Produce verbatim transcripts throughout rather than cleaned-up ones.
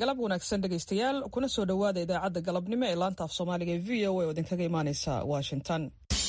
galab wanaagsan dhegaystayaal kuna soo dhowaada idaacadda galabnimo ee laanta af soomaaliga ee v o a oo idinkaga imaaneysa washington.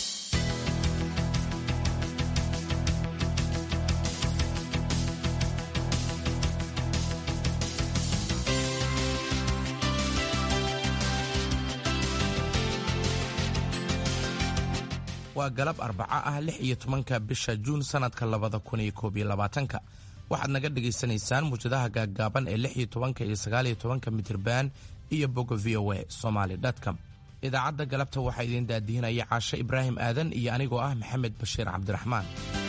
waa galab arbaca ah lix iyo tobanka bisha juun sanadka labada kun iyo koob iyo labaatanka. waxaad naga dhegaysanaysaan muujadaha gaaggaaban ee lix iyo tobanka iyo sagaal iyo tobanka mitirban iyo bogga v o a somali dot com. idaacadda galabta waxaa idiin daadihinaya caashe ibraahim aadan iyo anigoo ah maxamed bashiir cabdiraxmaan.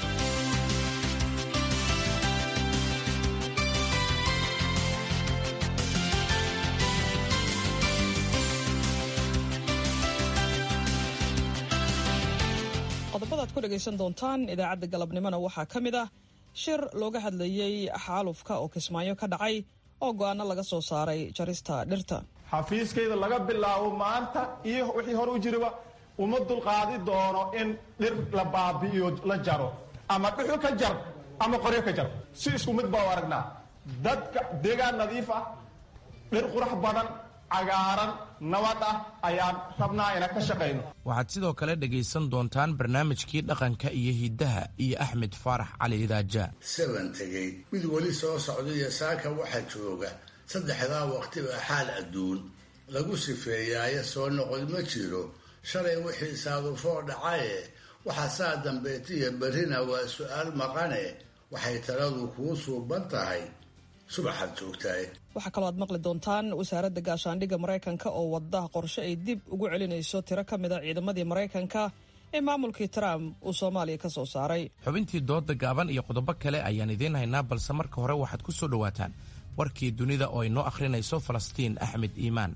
qodobadaad ku dhegaysan doontaan idaacadda galabnimona waxaa ka mid ah shir looga hadlayey xaalufka oo kismaayo ka dhacay oo go'aano laga soo saaray jarista dhirta. xafiiskayda laga bilaabo maanta iyo wixii hore u jiraba uma dulqaadi doono in dhir la baabi'iyo la jaro ama dhuxu ka jar ama qoryo ka jar si isku mid baa u aragnaa. dadka deegaan nadiif ah, dhir qurux badan, cagaaran, nabad ah ayaan rabnaa inaan ka shaqayno. waxaad sidoo kale dhegaysan doontaan barnaamijkii dhaqanka iyo hiddaha iyo axmed faarax cali idaaja. saban tegey mid weli soo socda iyo saaka waxaa jooga saddexdaa waqtiba xaal adduun lagu sifeeyaaye soo noqod ma jiro. shalay wixii saadufoo dhacaye waxa saa dambeetiya berrina waa su'aal maqane waxay taladu kuu suuban tahay subaxaad joogtaay. waxaa kaloo aad maqli doontaan wasaaradda gaashaandhigga maraykanka oo wadda qorshe ay dib ugu celinayso tiro ka mid a ciidamadii maraykanka ee maamulkii trump uu soomaaliya ka soo saaray. xubintii dooda gaaban iyo qodobo kale ayaan idiin haynaa, balse marka hore waxaad ku soo dhowaataan warkii dunida oo ay noo akhrinayso falastiin axmed iimaan.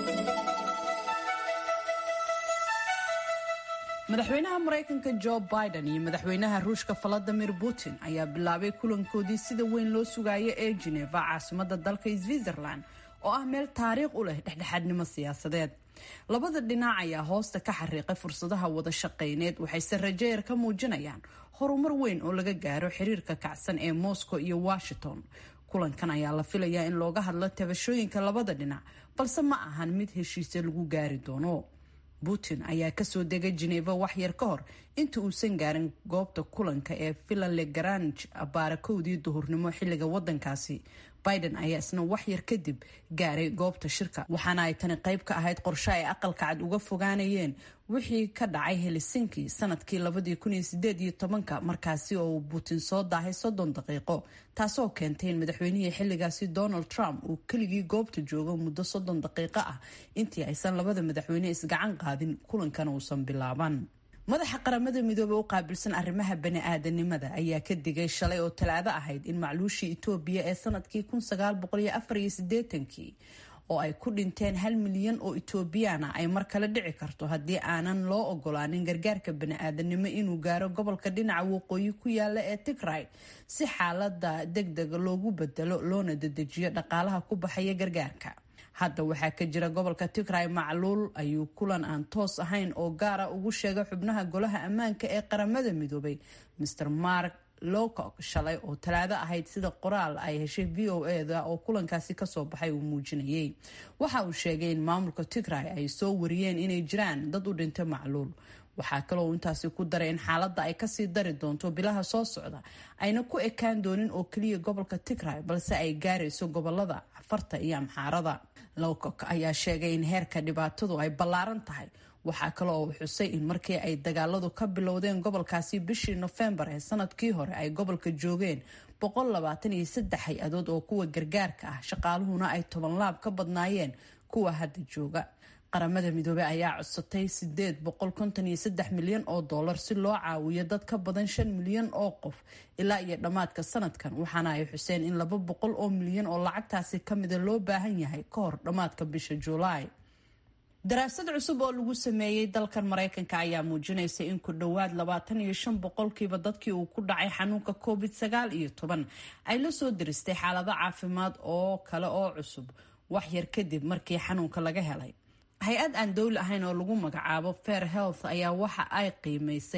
madaxweynaha maraykanka jo biden iyo madaxweynaha ruushka valadimir putin ayaa bilaabay kulankoodii sida weyn loo sugayo ee geneva, caasimadda dalka switzerland oo ah meel taariikh u leh dhexdhexaadnimo siyaasadeed. labada dhinac ayaa hoosta ka xariiqay fursadaha wada shaqayneed, waxayse rajeeyar ka muujinayaan horumar weyn oo laga gaaro xiriirka kacsan ee moscow iyo washington. kulankan ayaa la filayaa in looga hadlo tabashooyinka labada dhinac, balse ma ahan mid heshiise lagu gaari doono. putin ayaa kasoo degay geneva wax yar ka hor inta uusan gaarin goobta kulanka ee villa le grange abaara kowdii duhurnimo xilliga wadankaasi. biden ayaa isna wax yar kadib gaaray goobta shirka, waxaana ay tani qayb ka ahayd qorshe ay aqalka cad uga fogaanayeen wixii ka dhacay helsinki sanadkii labadii kun iyo sideed iyo tobanka, markaasi oo uu putin soo daahay soddon daqiiqo, taasoo keentay in madaxweynihii xilligaasi donald trump uu keligii goobta joogo muddo soddon daqiiqo ah intii aysan labada madaxweyne isgacan qaadin kulankan uusan bilaaban. madaxa qaramada midoobey u qaabilsan arrimaha bani-aadanimada ayaa ka digay shalay oo talaado ahayd in macluushii etoobiya ee sanadkii kun sagaal boqol iyo afar iyo siddeetankii oo ay ku dhinteen hal milyan oo etoobiyaana ay mar kale dhici karto haddii aanan loo ogolaanin gargaarka bani-aadanimo inuu gaaro gobolka dhinaca waqooyi ku yaala ee tigray si xaalada degdeg loogu bedelo loona dedejiyo dhaqaalaha ku baxaya gargaarka. hadda waxaa ka jira gobolka tigray macluul, ayuu kulan aan toos ahayn oo gaara ugu sheegay xubnaha golaha ammaanka ee qaramada midoobay master mark lowcock shalay oo talaado ahayd, sida qoraal ay heshay v o a-da oo kulankaasi kasoo baxay uu muujinayay. waxa uu sheegay in maamulka tigray ay soo wariyeen inay jiraan dad u dhintay macluul. waxaa kaloo intaasi ku daray in xaaladda ay kasii dari doonto bilaha soo socda, ayna ku ekaan doonin oo keliya gobolka tigray balse ay gaarayso gobolada afarta iyo amxaarada. lowcock ayaa sheegay in heerka dhibaatadu ay ballaaran tahay. waxaa kaloo uu xusay in markii ay dagaaladu ka bilowdeen gobolkaasi bishii nofembar ee sanadkii hore ay gobolka joogeen boqol labaatan iyo saddex hay-adood oo kuwa gargaarka ah, shaqaaluhuna ay toban laab ka badnaayeen kuwa hadda jooga. qaramada midoobey ayaa codsatay sideed boqol konton iyo saddex milyan oo dollar si loo caawiyo dad ka badan shan milyan oo qof ilaa iyo dhammaadka sanadkan, waxaana ay xuseen in laba boqol oo milyan oo lacagtaasi kamida loo baahan yahay ka hor dhammaadka bisha juulaay. daraasad cusub oo lagu sameeyey dalkan maraykanka ayaa muujinaysa in ku dhowaad labaatan iyo shan boqolkiiba dadkii uu ku dhacay xanuunka covid sagaal iyo toban ay la soo diristay xaalado caafimaad oo kale oo cusub wax yar kadib markii xanuunka laga helay. hay-ad aan dowli ahayn oo lagu magacaabo fair health ayaa waxa ay qiimaysay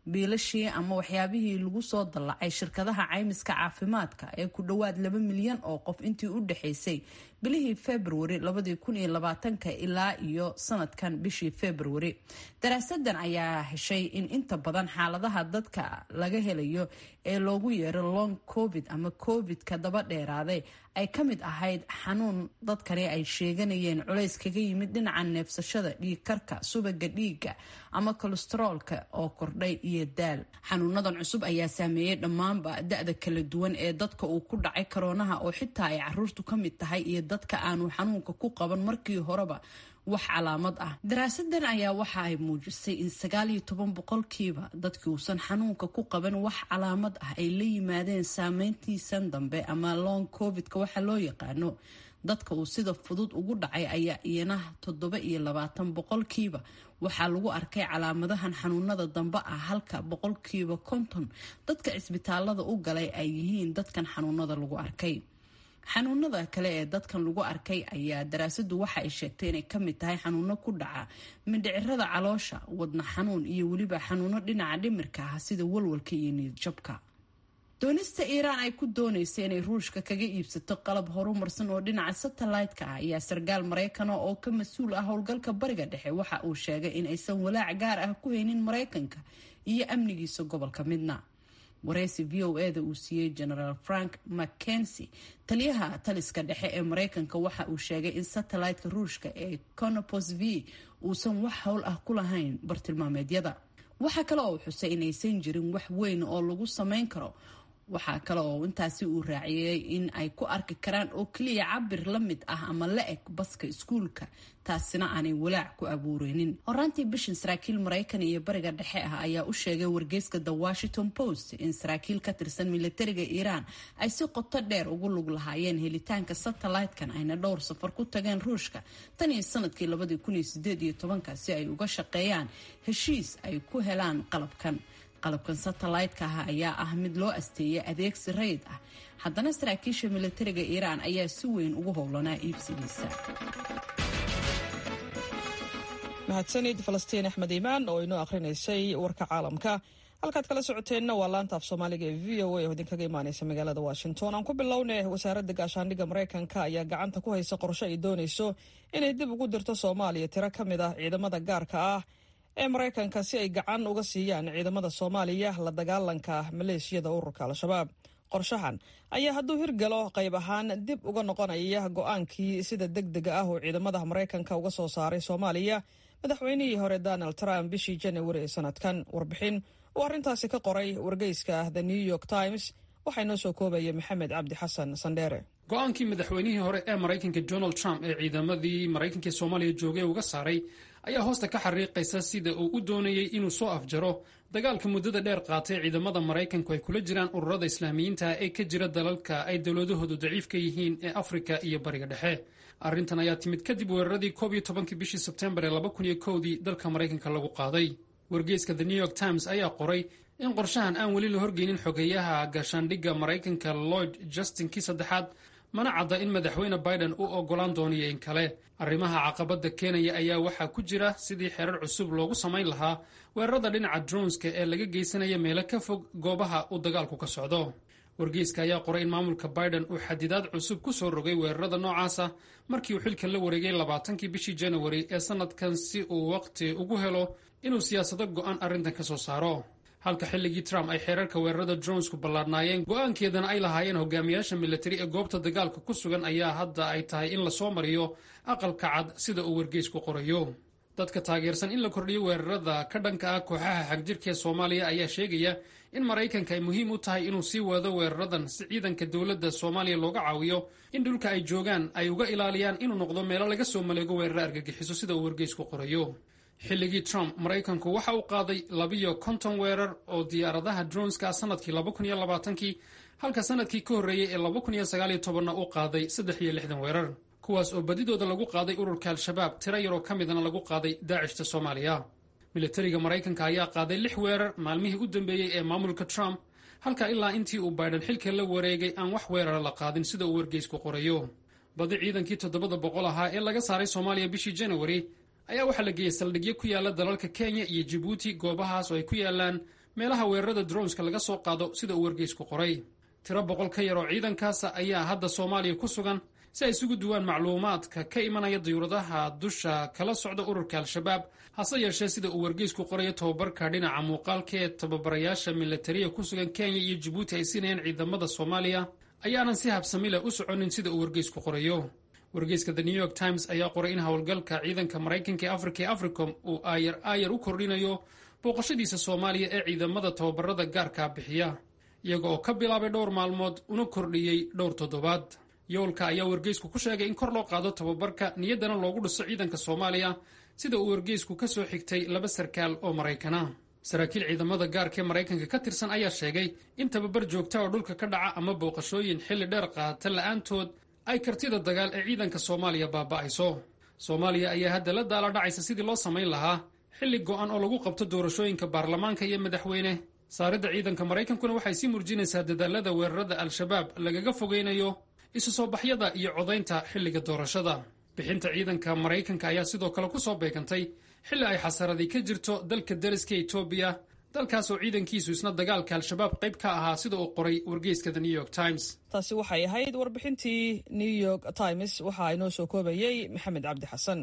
biilashii ama waxyaabihii lagu soo dallacay shirkadaha caymiska caafimaadka ee ku dhowaad laba milyan oo qof intii u dhexaysay bilihii februari labadii kun iyo labaatanka ilaa iyo sanadkan bishii februari. daraasadan ayaa heshay in inta badan xaaladaha dadka laga helayo ee loogu yeero long covid ama covid-ka daba dheeraaday ay ka mid ahayd xanuun dadkani ay sheeganayeen culays kaga yimid dhinaca neefsashada, dhiig karka, subaga dhiiga ama kolestaroolka oo kordhay iyo daal. xanuunadan cusub ayaa saameeyey dhammaanba da-da kala duwan ee dadka uu ku dhacay koroonaha oo xitaa ay caruurtu ka mid tahay iyo dadka aanu xanuunka ku qaban markii horeba wax calaamad ah. daraasadan ayaa waxa ay muujisay in sagaal iyo toban boqolkiiba dadkii uusan xanuunka ku qaban wax calaamad ah ay la yimaadeen saameyntiisan dambe ama long covid-ka waxa loo yaqaano. dadka uu sida fudud ugu dhacay ayaa iyana toddoba iyo labaatan boqolkiiba waxaa lagu arkay calaamadahan xanuunada dambe ah, halka boqolkiiba konton dadka cisbitaalada u galay ay yihiin dadkan xanuunada lagu arkay. xanuunada kale ee dadkan lagu arkay ayaa daraasadu waxa ay sheegtay inay ka mid tahay xanuuno ku dhaca mindhicirada caloosha, wadna xanuun iyo weliba xanuuno dhinaca dhimirka ah sida walwalka iyo niyadjabka. doonista iiraan ay ku doonaysa inay ruushka kaga iibsato qalab horumarsan oo dhinaca satellite-ka ah ayaa sarkaal Maraykana oo ka mas-uul ah howlgalka bariga dhexe waxa uu sheegay in aysan walaac gaar ah ku haynin Maraykanka iyo amnigiisa gobolka midna. wareysi v o e da uu siiyey General Frank McKenzie, taliyaha taliska dhexe ee Maraykanka, waxa uu sheegay in satellite-ka ruushka ee Konopos V uusan wax howl ah ku lahayn bartilmaameedyada. waxa kale oo xusay inaysan jirin wax weyn oo lagu samayn karo. waxaa kale oo intaasi uu raaciyay in ay ku arki karaan oo keliya cabir la mid ah ama la eg baska iskuulka, taasina aanay walaac ku abuureynin. horaantii bishan saraakiil Maraykan iyo bariga dhexe ah ayaa u sheegay wargeyska The Washington Post in saraakiil ka tirsan militariga Iiraan ay si qoto dheer ugu lug lahaayeen helitaanka satellite-kan ayna dhowr safar ku tageen ruushka tan iyo sanadkii labadii kun iyo sideed iyo tobanka si ay uga shaqeeyaan heshiis ay ku helaan qalabkan. qalabkan satellite-ka ah ayaa ah mid loo asteeyay adeegsi rayid ah, haddana saraakiisha militariga Iiraan ayaa si weyn ugu howlanaa iibsigiisa. mahadsanid Falastiin Axmed Iimaan oo inoo akrinaysay warka caalamka. halkaad kala socoteenna waa laanta af Soomaaliga ee V O A oo idinkaga imaanaysa magaalada Washington. aan ku bilownay wasaaradda gaashaandhigga Maraykanka ayaa gacanta ku haysa qorshe ay doonayso inay dib ugu dirto Soomaaliya tiro ka mid ah ciidamada gaarka ah ee Maraykanka si ay gacan uga siiyaan ciidamada Soomaaliya la dagaalanka maleeshiyada ururka Al-Shabaab. qorshahan ayaa hadduu hirgalo qayb ahaan dib uga noqonaya go-aankii sida degdega ah oo ciidamada Maraykanka uga soo saaray Soomaaliya madaxweynihii hore Donald Trump bishii January ee sanadkan. warbixin oo arrintaasi ka qoray wargeyska The New York Times waxaa inoo soo koobaya Maxamed Cabdi Xasan Sandheere. go-aankii madaxweynihii hore ee Maraykanka Donald Trump ee ciidamadii Maraykanka ee Soomaaliya joogay uga saaray ayaa hoosta ka xariiqaysa sida uu u doonayay inuu soo afjaro dagaalka muddada dheer qaatay ciidamada Maraykanku ay kula jiraan ururada islaamiyiinta ee ka jira dalalka ay dowladahoodu daciifka yihiin ee Afrika iyo Bariga Dhexe. arrintan ayaa timid kadib weeraradii koob iyo tobankii bishii Sebtembar ee laba kun iyo kowdii dalka Maraykanka lagu qaaday. wargeyska The New York Times ayaa qoray in qorshahan aan weli la horgeynin xogeyaha gaashaandhigga Maraykanka Lloyd Justin kii saddexaad, mana cadda in madaxweyne Biden uu ogolaan doonayo in kale. arrimaha caqabada keenaya ayaa waxaa ku jira sidii xerar cusub loogu samayn lahaa weerarada dhinaca droneska ee laga geysanaya meelo ka fog goobaha uu dagaalku ka socdo. wargeyska ayaa qoray in maamulka Biden uu xadidaad cusub ku soo rogay weerarada noocaasa markii uu xilka la wareegay labaatankii bishii January ee sanadkan si uu waqti ugu helo inuu siyaasado go'aan arrintan ka soo saaro. halka xilligii Trump ay xeerarka weerarada dronesku ballaadhnaayeen go'aankeedana ay lahaayeen hogaamiyaasha militari ee goobta dagaalka ku sugan, ayaa hadda ay tahay in la soo mariyo aqalka cad sida uu wargeysku qorayo. dadka taageersan in la kordhiyo weerarada ka dhanka ah kooxaha xagjirka ee Soomaaliya ayaa sheegaya in Maraykanka ay muhiim u tahay inuu sii wado weeraradan si ciidanka dowladda Soomaaliya looga caawiyo in dhulka ay joogaan ay uga ilaaliyaan inuu noqdo meelo laga soo maleego weerar argagixiso sida uu wargeysku qorayo. xilligii Trump Maraykanku waxa uu qaaday labiyo konton weerar oo diyaaradaha droneska sanadkii laba kun iyo labaatankii, halka sanadkii ka horreeyay ee laba kun iyo sagaal iyo toban uu qaaday saddex iyo lixdan weerar, kuwaas oo badidooda lagu qaaday ururka Al-Shabaab, tiro yar oo ka midna lagu qaaday Daacishta Soomaaliya. militariga Maraykanka ayaa qaaday lix weerar maalmihii u dambeeyey ee maamulka Trump, halka ilaa intii uu Biden xilka la wareegay aan wax weerar la qaadin sida uu wargeysku qorayo. badi ciidankii toddobada boqol ahaa ee laga saaray Soomaaliya bishii January ayaa waxaa la geeyay saldhigyo ku yaala dalalka Kenya iyo Djibouti, goobahaas oo ay ku yaalaan meelaha weerarada droneska laga soo qaado sida uu wargeysku qoray. tiro boqol ka yar oo ciidankaasa ayaa hadda soomaaliya ku sugan si ay isugu duwaan macluumaadka ka imanaya diyuuradaha dusha kala socda ururka al-shabaab. hase yeeshee sida uu wargeysku qorayo tababarka dhinaca muuqaalka ee tababarayaasha milatariya ku sugan kenya iyo jabuuti ay siinayaan ciidamada soomaaliya ayaanan si habsamile u soconin sida uu wargeysku qorayo. wargeyska the new york times ayaa qoray in howlgalka ciidanka maraykanka ee afrika ee africom uu aayar aayar u kordhinayo booqashadiisa soomaaliya ee ciidamada tababarada gaarkaa bixiya, iyaga oo ka bilaabay dhowr maalmood una kordhiyey dhowr toddobaad. yoolka ayaa wargeysku ku sheegay in kor loo qaado tababarka niyaddana loogu dhiso ciidanka soomaaliya, sida uu wargeysku ka soo xigtay laba sarkaal oo maraykana. saraakiil ciidamada gaarka ee maraykanka ka tirsan ayaa sheegay in tababar joogta oo dhulka ka dhaca ama booqashooyin xilli dheer qaata la'aantood ay kartida dagaal ee ciidanka soomaaliya baaba'ayso. soomaaliya ayaa hadda la daala dhacaysa sidii loo samayn lahaa xilli go'an oo lagu qabto doorashooyinka baarlamaanka iyo madaxweyne. saaridda ciidanka maraykankuna waxay sii murjinaysaa dadaalada weerarada al-shabaab lagaga fogaynayo isu soo baxyada iyo codaynta xilliga doorashada. bixinta ciidanka maraykanka ayaa sidoo kale ku soo beegantay xilli ay xasaradi ka jirto dalka dariska etoobiya, dalkaas oo ciidankiisu isna dagaalka al-shabaab qayb ka ahaa, sida uu qoray wargeyska the new york times. taasi waxay ahayd warbixintii new york times. waxaa inoo soo koobayey maxamed cabdi xasan.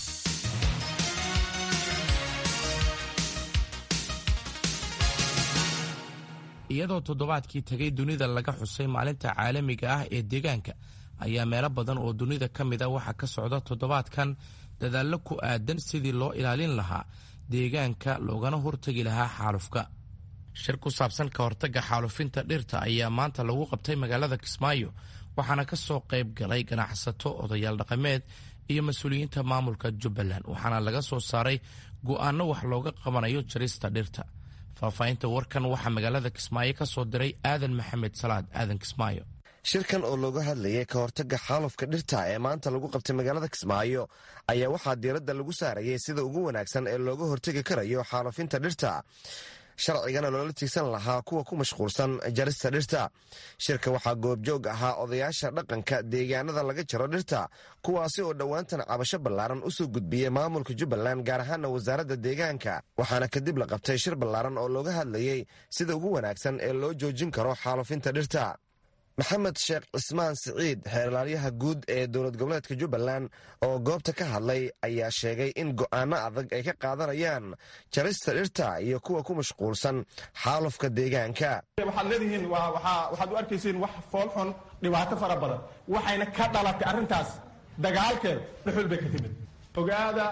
iyadoo toddobaadkii tegay dunida laga xusay maalinta caalamiga ah ee deegaanka, ayaa meelo badan oo dunida ka mid a waxaa ka socda toddobaadkan dadaallo ku aadan sidii loo ilaalin lahaa deegaanka loogana hortegi lahaa xaalufka. shir ku saabsan ka hortagga xaalufinta dhirta ayaa maanta lagu qabtay magaalada kismaayo, waxaana ka soo qayb galay ganacsato, odayaal dhaqameed iyo mas-uuliyiinta maamulka jubbaland, waxaana laga soo saaray go'aano wax looga qabanayo jarista dhirta. faahfaahinta warkan waxaa magaalada kismaayo ka soo diray aadan maxamed salaad aadan kismaayo. shirkan oo looga hadlayay ka hortagga xaalufka dhirta ee maanta lagu qabtay magaalada kismaayo ayaa waxaa diiradda lagu saarayay sida ugu wanaagsan ee looga hortegi karayo xaalufinta dhirta, sharcigana loola tiigsan lahaa kuwa ku mashquulsan jarista dhirta. shirka waxaa goobjoog ahaa odayaasha dhaqanka deegaanada laga jaro dhirta, kuwaasi oo dhowaantan cabasho ballaaran u soo gudbiyey maamulka jubbaland, gaar ahaana wasaaradda deegaanka. waxaana kadib la qabtay shir ballaaran oo looga hadlayey sida ugu wanaagsan ee loo joojin karo xaalufinta dhirta. maxamed sheekh cismaan siciid, xeerlaaliyaha guud ee dowlad goboleedka jubbaland, oo goobta ka hadlay ayaa sheegay in go'aano adag ay ka qaadanayaan jarista dhirta iyo kuwa ku mashquulsan xaalufka deegaanka. waxaad leedihiin waxaad u arkaysiin wax foolxun, dhibaato fara badan, waxayna ka dhalatay arrintaas dagaalkeed dhuxul bay ka timid. ogaada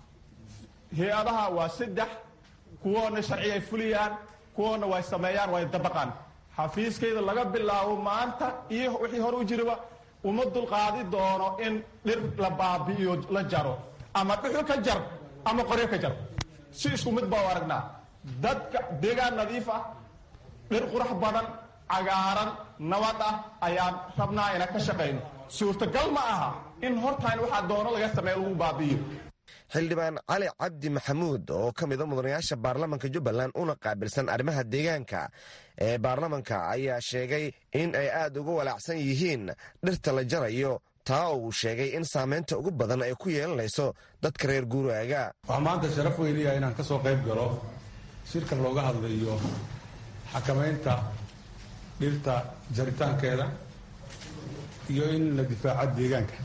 hay-adaha waa saddex, kuwoona sharci ay fuliyaan, kuwoona way sameeyaan, way dabaqaan. xafiiskayda laga bilaabo maanta iyo wixii hore u jiraba uma dulqaadi doono in dhir la baabi'iyo la jaro, ama dhuxul ka jar ama qoryo ka jar. si isku mid baa u aragnaa. dadka deegaan nadiif ah, dhir qurux badan, cagaaran, nabad ah ayaan rabnaa inaan ka shaqayno. suurtagal ma aha in hortaan waxaa doono laga sameeyo lagu baabi'iyo. xildhibaan cali cabdi maxamuud oo ka mida mudanayaasha baarlamanka jubbaland una qaabilsan arrimaha deegaanka ee baarlamanka ayaa sheegay in ay aad uga walaacsan yihiin dhirta la jarayo, taa oo uu sheegay in saamaynta ugu badan ay ku yeelanayso dadka reer guuraaga. waxaa maanta sharaf weyniya inaan ka soo qayb galo shirkan looga hadlayo xakamaynta dhirta jaritaankeeda iyo in la difaaco deegaanka.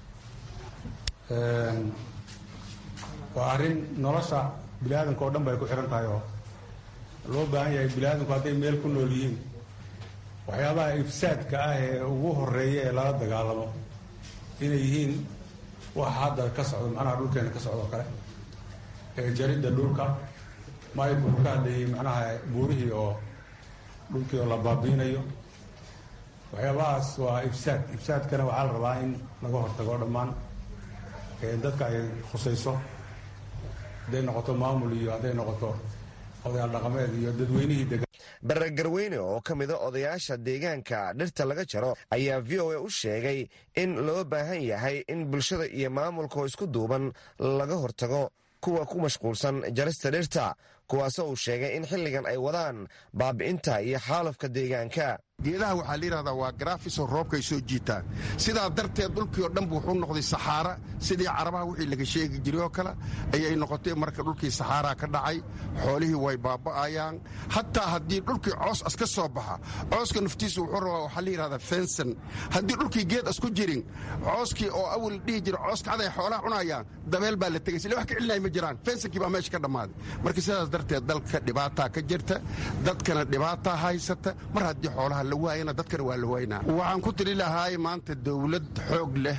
waa arrin nolosha biniaadanka oo dhan ba ay ku xihan tahay oo loo baahan yahay biniaadanku hadday meel ku nool yihiin waxyaabaha ifsaadka ah ee ugu horeeya ee lala dagaalamo inay yihiin waxa hadda ka socdo macnaha dhulkeena ka socdo kale ee jaridda dhulka maayku ka hadlayay macnaha buurihii oo dhulkii oo la baabiinayo. waxyaabahaas waa ifsaad. ifsaadkana waxaa la rabaa in laga hortago dhammaan dadka ay khusayso, hadday noqoto maamul iyo hadday noqoto odayaal dhaqameed iyo dadweynihii degan. bare garweyne oo ka mida odayaasha deegaanka dhirta laga jaro ayaa v o a u sheegay in loo baahan yahay in bulshada iyo maamulka oo isku duuban laga hortago kuwa ku mashquulsan jarista dhirta, kuwaasoo uu sheegay in xilligan ay wadaan baabi'inta iyo xaalufka deegaanka. geedaha waxaa la yidhahdaa waa garaafisoo roobkay soo jiitaan sidaa darteed dhulkii oo dhanbu wuxuu noqday saxaara sidii carabaha wixii laga sheegi jiray oo kale ayay noqotay marka dhulkii saxaaraa ka dhacay xoolihii way baaba'ayaan hataa haddii dhulkii coos as ka soo baxa cooska naftiisu wuxuu rabaa waxaa la yidhahdaa fenson haddii dhulkii geed asku jirin cooskii oo awal dhihi jira cooska caday xoolaha cunayaan dabeel baa la tegaysa ila wax ka celinaya ma jiraan fensonkii baa meesha ka dhammaaday marka sidaas darteed dalka dhibaataa ka jirta dadkana dhibaataa haysata mar haddii xoolaha la waayana dadkana waa la waynaa waxaan ku tiri lahaay maanta dawlad xoog leh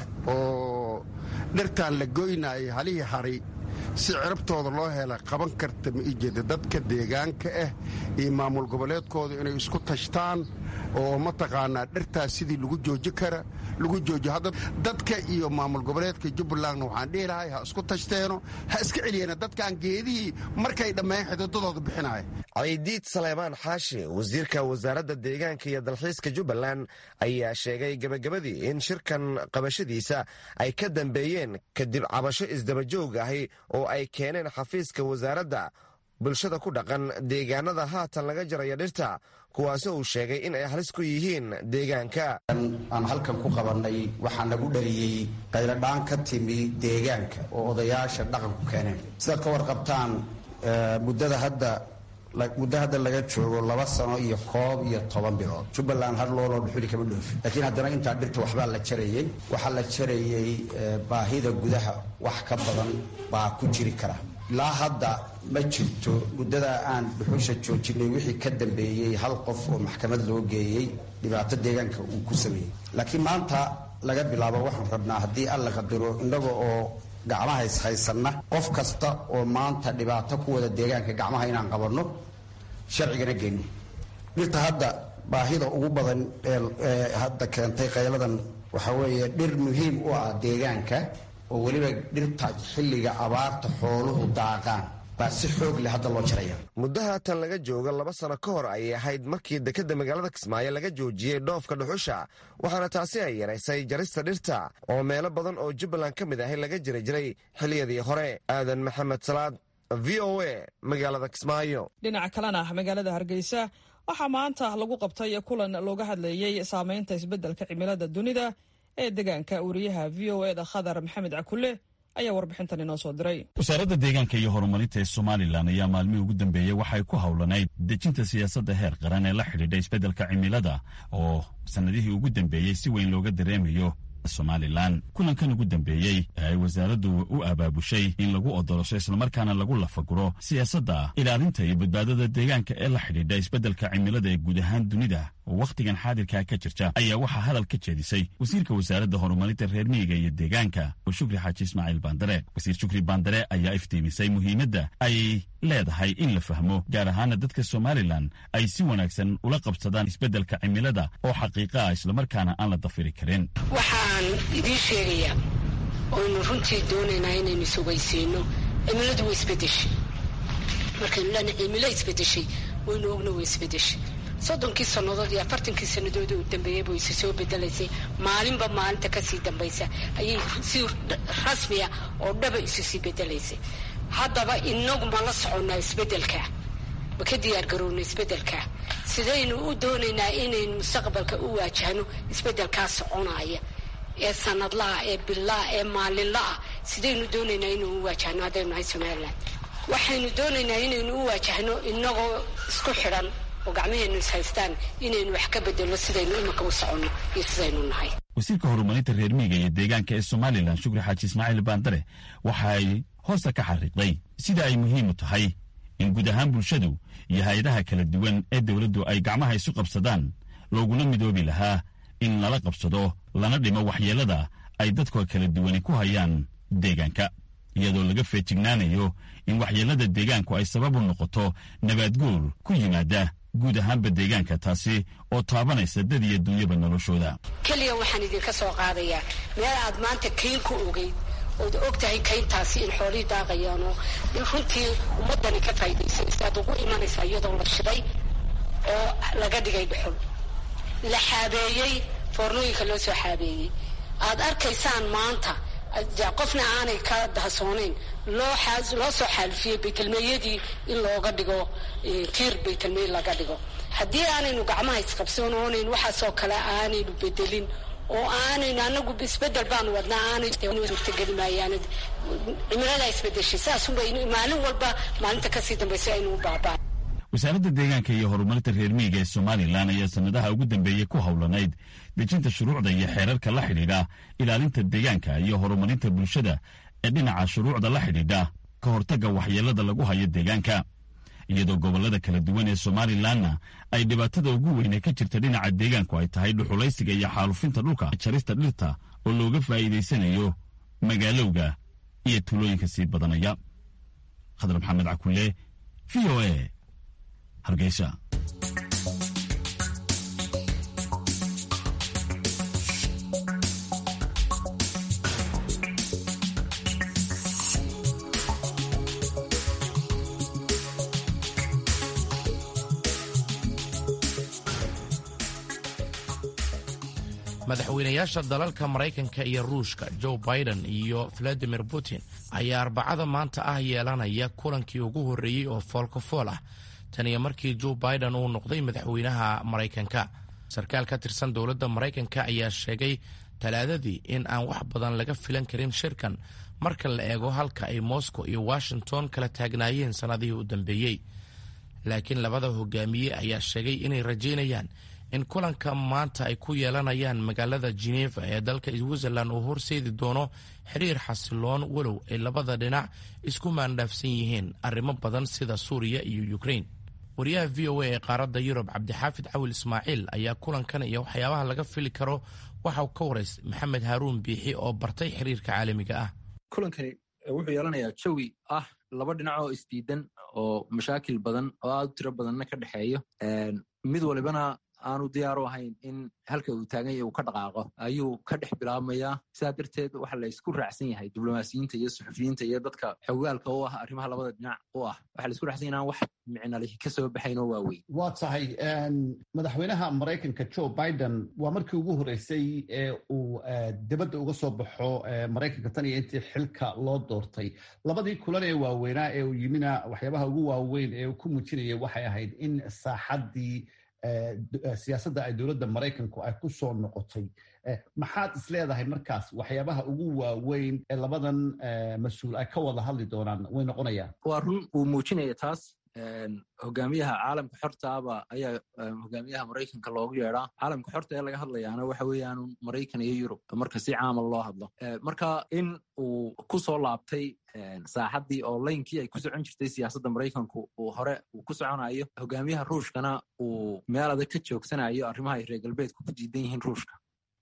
oo dhirtaan la goynaayay halihii haray si cirabtooda loo hela qaban karta ma ii jeeda dadka deegaanka ah iyo maamul goboleedkooda inay isku tashtaan oo mataqaanaa dhirtaas sidii lagu jooji kara lagu joojiyo hadda dadka iyo maamul goboleedka jubbalandna waxaan dhihi lahay ha isku tashteeno ha iska celiyeena dadkaan geedihii markay dhammeyn xididadooda bixinaya caydiid saleemaan xaashi wasiirka wasaaradda deegaanka iyo dalxiiska jubbaland ayaa sheegay gebagabadii in shirkan qabashadiisa ay ka dambeeyeen kadib cabasho isdabajoog ahi oo ay keeneen xafiiska wasaaradda bulshada ku dhaqan deegaanada haatan laga jaraya dhirta kuwaasoo uu sheegay in ay halis ku yihiin deegaanka aan halkan ku qabannay waxaa nagu dhaliyey qayladhaan ka timi deegaanka oo odayaasha dhaqanku keeneen sidaad ka warqabtaan muddada hadda muddo hadda laga joogo laba sano iyo koob iyo toban bilood jubbaland har looloo dhuxuli kama dhoofin laakiin haddana intaa dhirta waxbaa la jarayey waxaa la jarayey baahida gudaha wax ka badan baa ku jiri kara ilaa hadda ma jirto muddadaa aan dhuxusha joojinay wixii ka dambeeyey hal qof oo maxkamad loo geeyey dhibaato deegaanka uu ku sameeyey laakiin maanta laga bilaabo waxaan rabnaa haddii alla qadaro innaga oo gacmaha ishaysanna qof kasta oo maanta dhibaato ku wada deegaanka gacmaha inaan qabanno sharcigana geyno dhirta hadda baahida ugu badan ee hadda keentay qayladan waxaa weeye dhir muhiim u ah deegaanka oo weliba dhirta xilliga abaarta xooluhu daaqaan baa si xoog leh hadda loo jaraya muddo haatan laga jooga laba sano ka hor ayay ahayd markii dekedda magaalada kismaayo laga joojiyey dhoofka dhuxusha waxaana taasi ay yaraysay jarista dhirta oo meelo badan oo jubbaland ka mid ahi laga jiri jiray xilliyadii hore aadan maxamed salaad v o a magaalada kismaayo dhinaca kalena magaalada hargeysa waxaa maanta lagu qabtay kulan looga hadlayey saamaynta isbeddelka cimilada dunida ee deegaanka wariyaha v o e da khadar maxamed cakulle ayaa warbixintan inoo soo diray wasaaradda deegaanka iyo horumarinta ee somalilan ayaa maalmihii ugu dambeeyey waxay ku howlanayd dejinta siyaasadda heer qaran ee la xidhiidha isbeddelka cimilada oo sannadihii ugu dambeeyey si weyn looga dareemayo somalilan kulankan ugu dambeeyey ee ay wasaaraddu u abaabushay in lagu odolosho islamarkaana lagu lafaguro siyaasadda ilaalinta iyo badbaadada deegaanka ee la xidhiidha isbeddelka cimilada ee guud ahaan dunida oo wakhtigan xaadirkaa ka jirta ayaa waxaa hadal ka jeedisay wasiirka wasaaradda horumarinta reer miyiga iyo deegaanka oo shukri xaaji ismaaciil baandare wasiir shukri baandare ayaa iftiimisay muhiimadda ay leedahay in la fahmo gaar ahaana dadka somalilan ay si wanaagsan ula qabsadaan isbeddelka cimilada oo xaqiiqa ah islamarkaana aan la dafiri karin waxaan idiin sheegayaa oynu runtii doonaynaa inaynu sugaysiino cimiladu way isbedeshay markaynu lena cimilo isbedeshay waynu ogna way isbedeshay soddonkii sannadood iyo afartankii sannadoodii u dambeeyey buu isi soo bedelaysay maalinba maalinta kasii dambaysa ayay si rasmiya oo dhaba isu sii bedelaysay haddaba inagu ma la soconnaa isbeddelkaa ma ka diyaar garoowna isbeddelkaa sidaynu u doonaynaa inaynu mustaqbalka u waajahno isbeddelkaa soconaya ee sanadlaha ee billaha ee maalinlaah sidaynu doonaynaa inaynu u waajahno haddaynu nahay somalilan waxaynu doonaynaa inaynu u waajahno inagoo isku xidhan oo gacmaheennu is haystaan inaynu wax ka bedelno sidaynu imanka u soconno iyo sidaynu nahay wasiirka horumarinta reer miyiga iyo deegaanka ee somalilan shukri xaaji ismaaciil baandare waxaay hoosta ka xariiqday sida ay muhiim u tahay in guud ahaan bulshadu iyo hay-adaha kala duwan ee dowladdu ay gacmaha isu qabsadaan looguna midoobi lahaa in lala qabsado lana dhimo waxyeelada ay dadka kala duwani ku hayaan deegaanka iyadoo laga feejignaanayo in waxyeelada deegaanku ay sabab u noqoto nabaadguur ku yimaada guud ahaanba deegaanka taasi oo taabanaysa dad iyo dunyaba noloshooda keliya waxaan idinka soo qaadayaa meel aad maanta kayn ku ogeyd ood og tahay kayntaasi in xoolihii daaqayaan oo runtii ummaddani ka faa'iidaysanaysa aad ugu imanaysaa iyadoo la shiday oo laga dhigay dhuxul la xaabeeyey foornooyinka loo soo xaabeeyey aad arkaysaan maanta qofna aanay ka dahsoonayn loo loo soo xaalifiyey baytalmeeyadii in looga dhigo tiir baytalmeey laga dhigo haddii aanaynu gacmaha isqabsoonayn waxaasoo kale aanaynu bedelin oo aanaynu anagu isbedel baanu wadnaa aanay suurtageli maayaan cimilada isbedeshay saasunbay maalin walba maalinta kasii dambaysa aynu u baabaan. wasaaradda deegaanka iyo horumarinta reer miyiga ee somalilan ayaa sannadaha ugu dambeeyey ku howlanayd dejinta shuruucda iyo xeerarka la xidhiidha ilaalinta deegaanka iyo horumarinta bulshada ee dhinaca shuruucda la xidhiidha ka hortagga waxyeelada lagu hayo deegaanka iyadoo gobollada kala duwan ee somalilanna ay dhibaatada ugu weyne ka jirta dhinaca deegaanku ay tahay dhuxulaysiga iyo xaalufinta dhulka jarista dhirta oo looga faa'iidaysanayo magaalowga iyo tuulooyinka sii badanaya. khadar maxamed cakulle v o a hargeysa. madaxweynayaasha dalalka maraykanka iyo ruushka joe biden iyo valadimir putin ayaa arbacada maanta ah yeelanaya kulankii ugu horreeyey oo foolkafool ah tan iyo markii joe biden uu noqday madaxweynaha maraykanka. sarkaal ka tirsan dowladda maraykanka ayaa sheegay talaadadii in aan wax badan laga filan karin shirkan marka la eego halka ay moscow iyo washington kala taagnaayeen sannadihii u dambeeyey. laakiin labada hogaamiye ayaa sheegay inay rajaynayaan in kulanka maanta ay ku yeelanayaan magaalada Geneva ee dalka Switzerland uu horseedi doono xiriir xasiloon walow ay labada dhinac isku maandhaafsan yihiin arrimo badan sida Suuriya iyo Ukraine. wariyaha V O A ee qaaradda Yurub Cabdixaafid Cawil Ismaaciil ayaa kulankan iyo waxyaabaha laga fili karo waxa uu ka waraystay Maxamed Haruun Biixi oo bartay xiriirka caalamiga ah. kulankani wuxuu yeelanayaa jawi ah laba dhinac oo isdiidan oo mashaakil badan oo aad u tiro badanna ka dhexeeyo mid walibana aanu diyaar u ahayn in halka uu taagan yahay uu ka dhaqaaqo ayuu ka dhex bilaabmayaa. sidaa darteed waxa la isku raacsan yahay diblomaasiyiinta iyo suxufiyiinta iyo dadka xogaalka u ah arrimaha labada dhinac u ah waxa la isku raacsan yahay inaan wax micno leh ka soo baxayn oo waaweyn. waa tahay madaxweynaha maraykanka joe biden waa markii ugu horreysay ee uu dibadda uga soo baxo maraykanka tan iyo intii xilka loo doortay. labadii kulan ee waaweynaa ee uu yimina waxyaabaha ugu waaweyn ee uu ku muujinayay waxay ahayd in saaxaddii siyaasadda ay dowladda maraykanku ay ku soo noqotay. maxaad isleedahay markaas waxyaabaha ugu waaweyn ee labadan mas-uul ay ka wada hadli doonaan way noqonayaan? waa run uu muujinaya taas. hogaamiyaha caalamka xortaaba ayaa hogaamiyaha maraykanka loogu yeedhaa. caalamka xorta ee laga hadlayaana waxa weeyaan maraykan iyo yurub marka si caama loo hadlo. marka in uu ku soo laabtay saaxaddii oo laynkii ay ku socon jirtay siyaasadda maraykanku uu hore uu ku soconayo, hogaamiyaha ruushkana uu meel adag ka joogsanayo arrimaha ay reer galbeedku ku diidan yihiin ruushka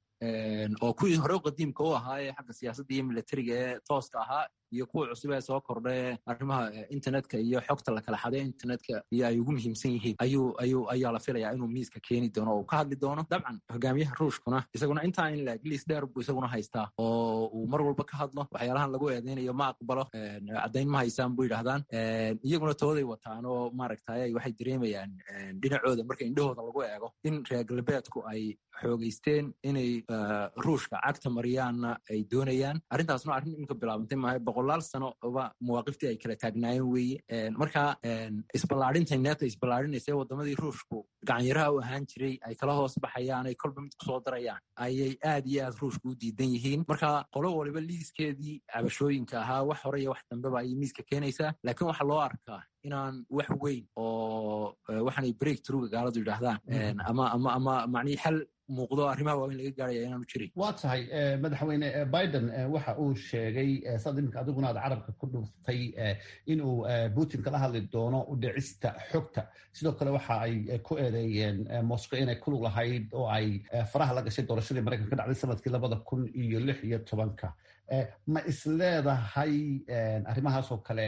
oo kuwii hore qadiimka u ahaa ee xagga siyaasadda iyo militariga ee tooska ahaa iyo kuwa cusub ee soo kordha ee arrimaha internetka iyo xogta la kala xaday internetka iyo ay ugu muhiimsan yihiin ayuu ayuu ayaa la filayaa inuu miiska keeni doono oo ka hadli doono. dabcan hogaamiyaha ruushkuna isaguna intaa in laeg liis dheer buu isaguna haystaa oo uu mar walba ka hadlo waxyaalahan lagu eedeynayo ma aqbalo, caddayn ma haysaan buu yidhahdaan. iyaguna tooday wataan oo maaragtay waxay dareemayaan dhinacooda marka indhahooda lagu eego in reer galbeedku ay xoogeysteen inay ruushka cagta mariyaanna ay doonayaan. arrintaasna arrin imika bilaabantay maaha, boqolaal sano oba mawaaqiftii ay kala taagnaayeen weeye. marka isballaadhinta neeta isballaadhinaysa waddamadii ruushku gacanyaraha u ahaan jiray ay kala hoos baxayaan ay kolba mid kusoo darayaan ayay aad iyo aad ruushku u diidan yihiin. marka qolo waliba liiskeedii cabashooyinka ahaa wax hore iyo wax dambeba ayay miiska keenaysaa. laakiin waxaa loo arkaa inaan wax weyn oo waxaanay break through gaaladu yidhaahdaan ama ama ama macnihii xal muuqdo arrimaha waaweyn laga gaaraya inaanu jirin. waa tahay madaxweyne biden waxa uu sheegay saad iminka adiguna aad carabka ku dhuftay inuu putin kala hadli doono u dhicista xogta. sidoo kale waxa ay ku eedeeyeen moscow inay ku lug lahayd oo ay faraha la gashay doorashadii maraykanka ka dhacday sanadkii labada kun iyo lix iyo tobanka. ma isleedahay arrimahaasoo kale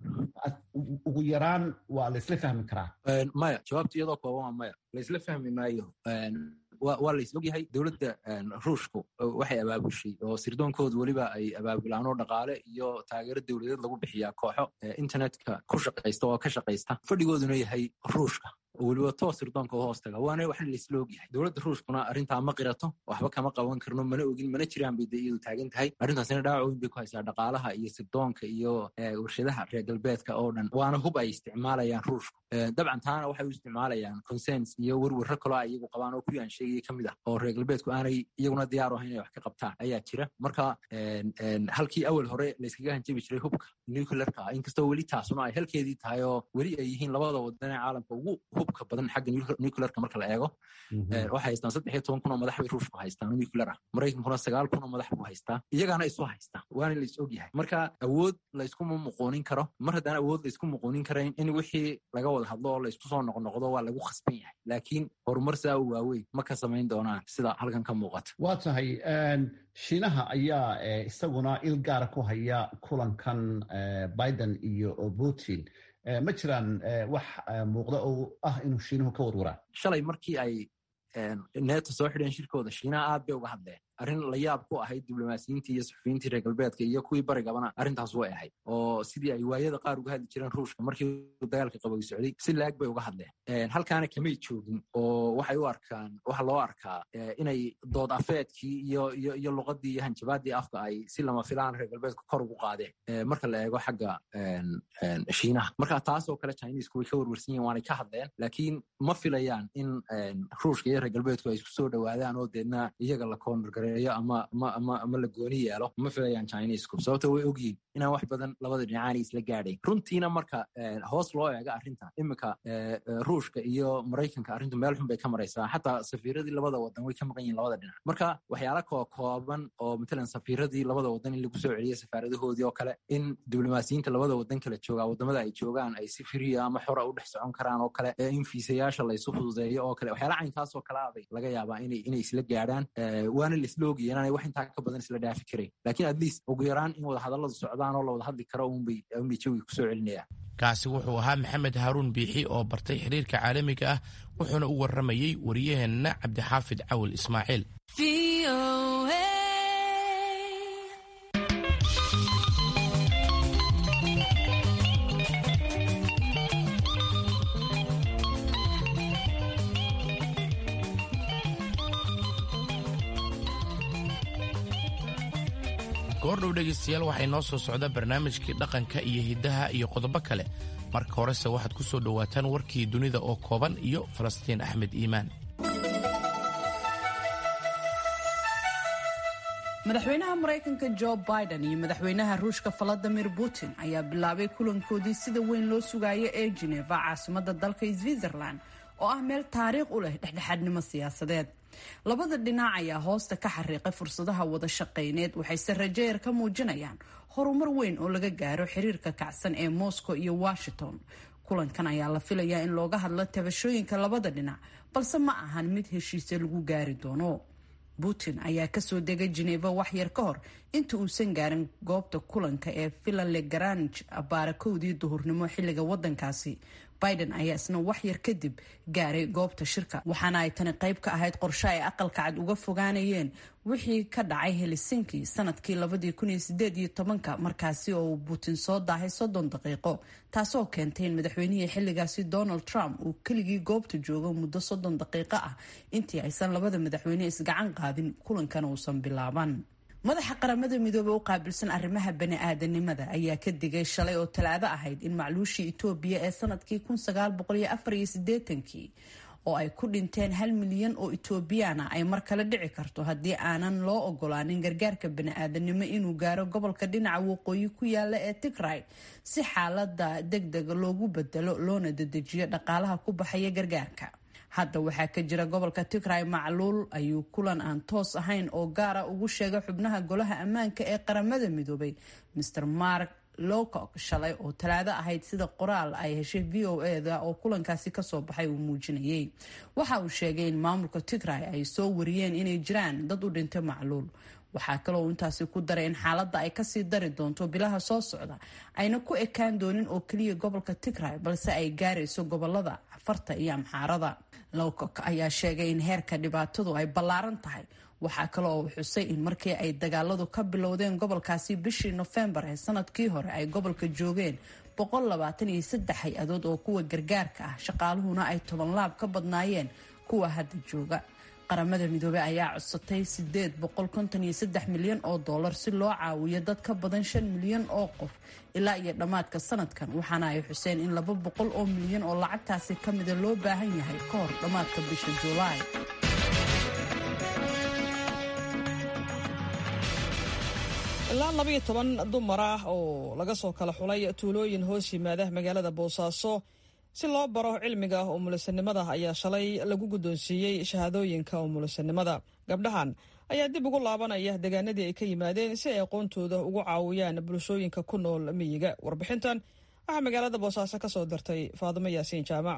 ugu yaraan waa la isla fahmi karaa? maya, jawaabta iyadoo kooban waa maya, la isla fahmi maayo. waa la isog yahay dowladda ruushku waxay abaabushay oo sirdoonkoodu weliba ay abaabulaan oo dhaqaale iyo taageero dowladeed lagu bixiyaa kooxo internetka ku shaqaysta oo ka shaqaysta fadhigooduna yahay ruushka. oo weliba toos sirdoonka u hoostaga waana waxna laisla ogyahay dowladda ruushkuna arrintaa ma qirato waxba kama qaban karno mana ogin mana jiraan bay iyadu taagan tahay arrintaasina dhaawac weyn bay ku haysaa dhaqaalaha iyo sirdoonka iyo warshadaha reer galbeedka oo dhan waana hub ay isticmaalayaan ruushku dabcan taana waxay u isticmaalayaan consens iyo werwerro kaloo ay iyagu qabaan oo kuwii aan sheegayay ka mid ah oo reer galbeedku aanay iyaguna diyaar u ahayn inay wax ka qabtaan ayaa jira marka halkii awal hore layskaga hanjabi jiray hubka nuclearka inkastoo weli taasuna ay halkeedii tahay oo weli ay yihiin labada wadan ee caalamka ugu hubka badan xagga nuclearka marka la eego waxay haystaan saddex iyo toban kun oo madax bay ruushku haystaan nuclear ah maraykankuna sagaal kun oo madax buu haystaa iyagaana isu haystaa waana la is ogyahay marka awood layskuma muqoonin karo mar haddaan awood laysku muqoonin karayn in wixii laga wada hadlo oo laysku soo noqnoqdo waa lagu khasban yahay laakiin horumar saa u waaweyn ma ka samayn doonaan sida halkan ka muuqata waa tahay shiinaha ayaa isaguna il gaara ku haya kulankan biden iyo putin ma jiraan wax muuqda oo ah inuu shiinuhu ka warwaraa shalay markii ay neeto soo xidheen shirkooda shiinaha aad bay uga hadleen arrin la yaab ku ahayd diblomaasiyiintii iyo suxufiyiintii reer galbeedka iyo kuwii barigabana arrintaas way ahayd oo sidii ay waayada qaar uga hadli jireen ruushka markii dagaalka qaboy socday si laag bay uga hadleen halkaana kamay joogin oo waxay u arkaan waxa loo arkaa inay dood afeedkii iyo iyo iyo luqadii iyo hanjabaadii afka ay si lama filaan reer galbeedka kor ugu qaadeen marka la eego xagga shiinaha marka taasoo kale chinesku way ka warwarsan yihiin waanay ka hadleen laakiin ma filayaan in ruushka iyo reer galbeedku ay isku soo dhawaadaan oo deedna iyaga la koonargareeyo ama ama la gooni yeelo ma filayaan chinesku sababto way ogyihiin inaan wax badan labada dhinacaanay isla gaadhayn runtiina marka hoos loo eega arrinta iminka ruushka iyo maraykanka arrintu meel xun bay ka maraysaa xataa safiiradii labada wadan way ka maqan yihiin labada dhinac marka waxyaala koo kooban oo matalan safiiradii labada wadan in lagu soo celiyo safaaradahoodii oo kale in diblomaasiyiinta labada wadan kala joogaa wadamada ay joogaan ay si firiya ama xora u dhex socon karaan oo kale in fiisayaasha laysu fududeeyo oo kale waxyaala caynkaas oo kale abay laga yaabaa inay inay isla gaadhaan waana la isla ogaya inaanay wax intaa ka badan isla dhaafi karayn laakiin at least ugu yaraan in wada hadalladu socdaan oo la wada hadli karo unbay unbay jawiga kusoo celinayaan kaasi wuxuu ahaa maxamed haaruun biixi oo bartay xiriirka caalamiga ah wuxuuna u warramayey wariyaheenna cabdixaafid cawil ismaaciil goordhow dhegaystayaal waxay noo soo socda barnaamijkii dhaqanka iyo hiddaha iyo qodobo kale marka horese waxaad ku soo dhowaataan warkii dunida oo kooban iyo falastiin axmed iimaan madaxweynaha maraykanka jo biden iyo madaxweynaha ruushka valadimir putin ayaa bilaabay kulankoodii sida weyn loo sugayo ee geneva caasimadda dalka switzerland oo ah meel taariikh u leh dhexdhexaadnimo siyaasadeed labada dhinac ayaa hoosta ka xariiqay fursadaha wada shaqayneed waxayse rajeeyar ka muujinayaan horumar weyn oo laga gaaro xiriirka kacsan ee moscow iyo washington kulankan ayaa la filayaa in looga hadlo tabashooyinka labada dhinac balse ma ahan mid heshiise lagu gaari doono putin ayaa kasoo degay geneva wax yar ka hor inta uusan gaarin goobta kulanka ee villa le grange baarakowdii duhurnimo xilliga wadankaasi biden ayaa isna wax yar kadib gaaray goobta shirka waxaana ay tani qayb ka ahayd qorshe ay aqalka cad uga fogaanayeen wixii ka dhacay helsinki sanadkii labadii kun iyo sideed iyo tobanka markaasi oo uu putin soo daahay soddon daqiiqo taasoo keentay in madaxweynihii xilligaasi donald trump uu keligii goobta joogo muddo soddon daqiiqo ah intii aysan labada madaxweyne isgacan qaadin kulankana uusan bilaaban madaxa qaramada midoobey u qaabilsan arrimaha bani-aadanimada ayaa ka digay shalay oo talaado ahayd in macluushii etoobiya ee sanadkii kun sagaal boqol iyo afar iyo siddeetankii oo ay ku dhinteen hal milyan oo etoobiyaana ay mar kale dhici karto haddii aanan loo ogolaanin gargaarka bani-aadanimo inuu gaaro gobolka dhinaca waqooyi ku yaala ee tigray si xaalada degdega loogu bedelo loona dedejiyo dhaqaalaha ku baxaya gargaarka hadda waxaa ka jira gobolka tigray macluul ayuu kulan aan toos ahayn oo gaara ugu sheegay xubnaha golaha ammaanka ee qaramada midoobay master mark lowcock shalay oo talaado ahayd sida qoraal ay heshay v o eda oo kulankaasi kasoo baxay uu muujinayay waxa uu sheegay in maamulka tigray ay soo wariyeen inay jiraan dad u dhintay macluul waxaa kaloo intaasi ku daray in xaaladda ay kasii dari doonto bilaha soo socda ayna ku ekaan doonin oo keliya gobolka tigray balse ay gaarayso gobolada afarta iyo amxaarada lowcock ayaa sheegay in heerka dhibaatadu ay ballaaran tahay waxaa kaloo uu xusay in markii ay dagaaladu ka bilowdeen gobolkaasi bishii nofembar ee sanadkii hore ay gobolka joogeen boqol labaatan iyo saddex hay-adood oo kuwa gargaarka ah, shaqaaluhuna ay toban laab ka badnaayeen kuwa hadda jooga. qaramada midoobey ayaa codsatay sideed boqol konton iyo saddex milyan oo dollar si loo caawiyo dad ka badan shan milyan oo qof ilaa iyo dhammaadka sanadkan, waxaana ay xuseen in laba boqol oo milyan oo lacagtaasi ka mida loo baahan yahay ka hor dhammaadka bisha Juulaay. ilaa laba iyo toban dumar ah oo laga soo kala xulay tuulooyin hoos yimaada magaalada Boosaaso si loo baro cilmiga umulisanimada ayaa shalay lagu guddoonsiiyey shahaadooyinka umulisanimada. gabdhahan ayaa dib ugu laabanaya deegaanadii ay ka yimaadeen si ay aqoontooda ugu caawiyaan bulshooyinka ku nool miyiga. warbixintan waxaa magaalada Boosaaso ka soo dirtay Faadimo Yaasiin Jaamac.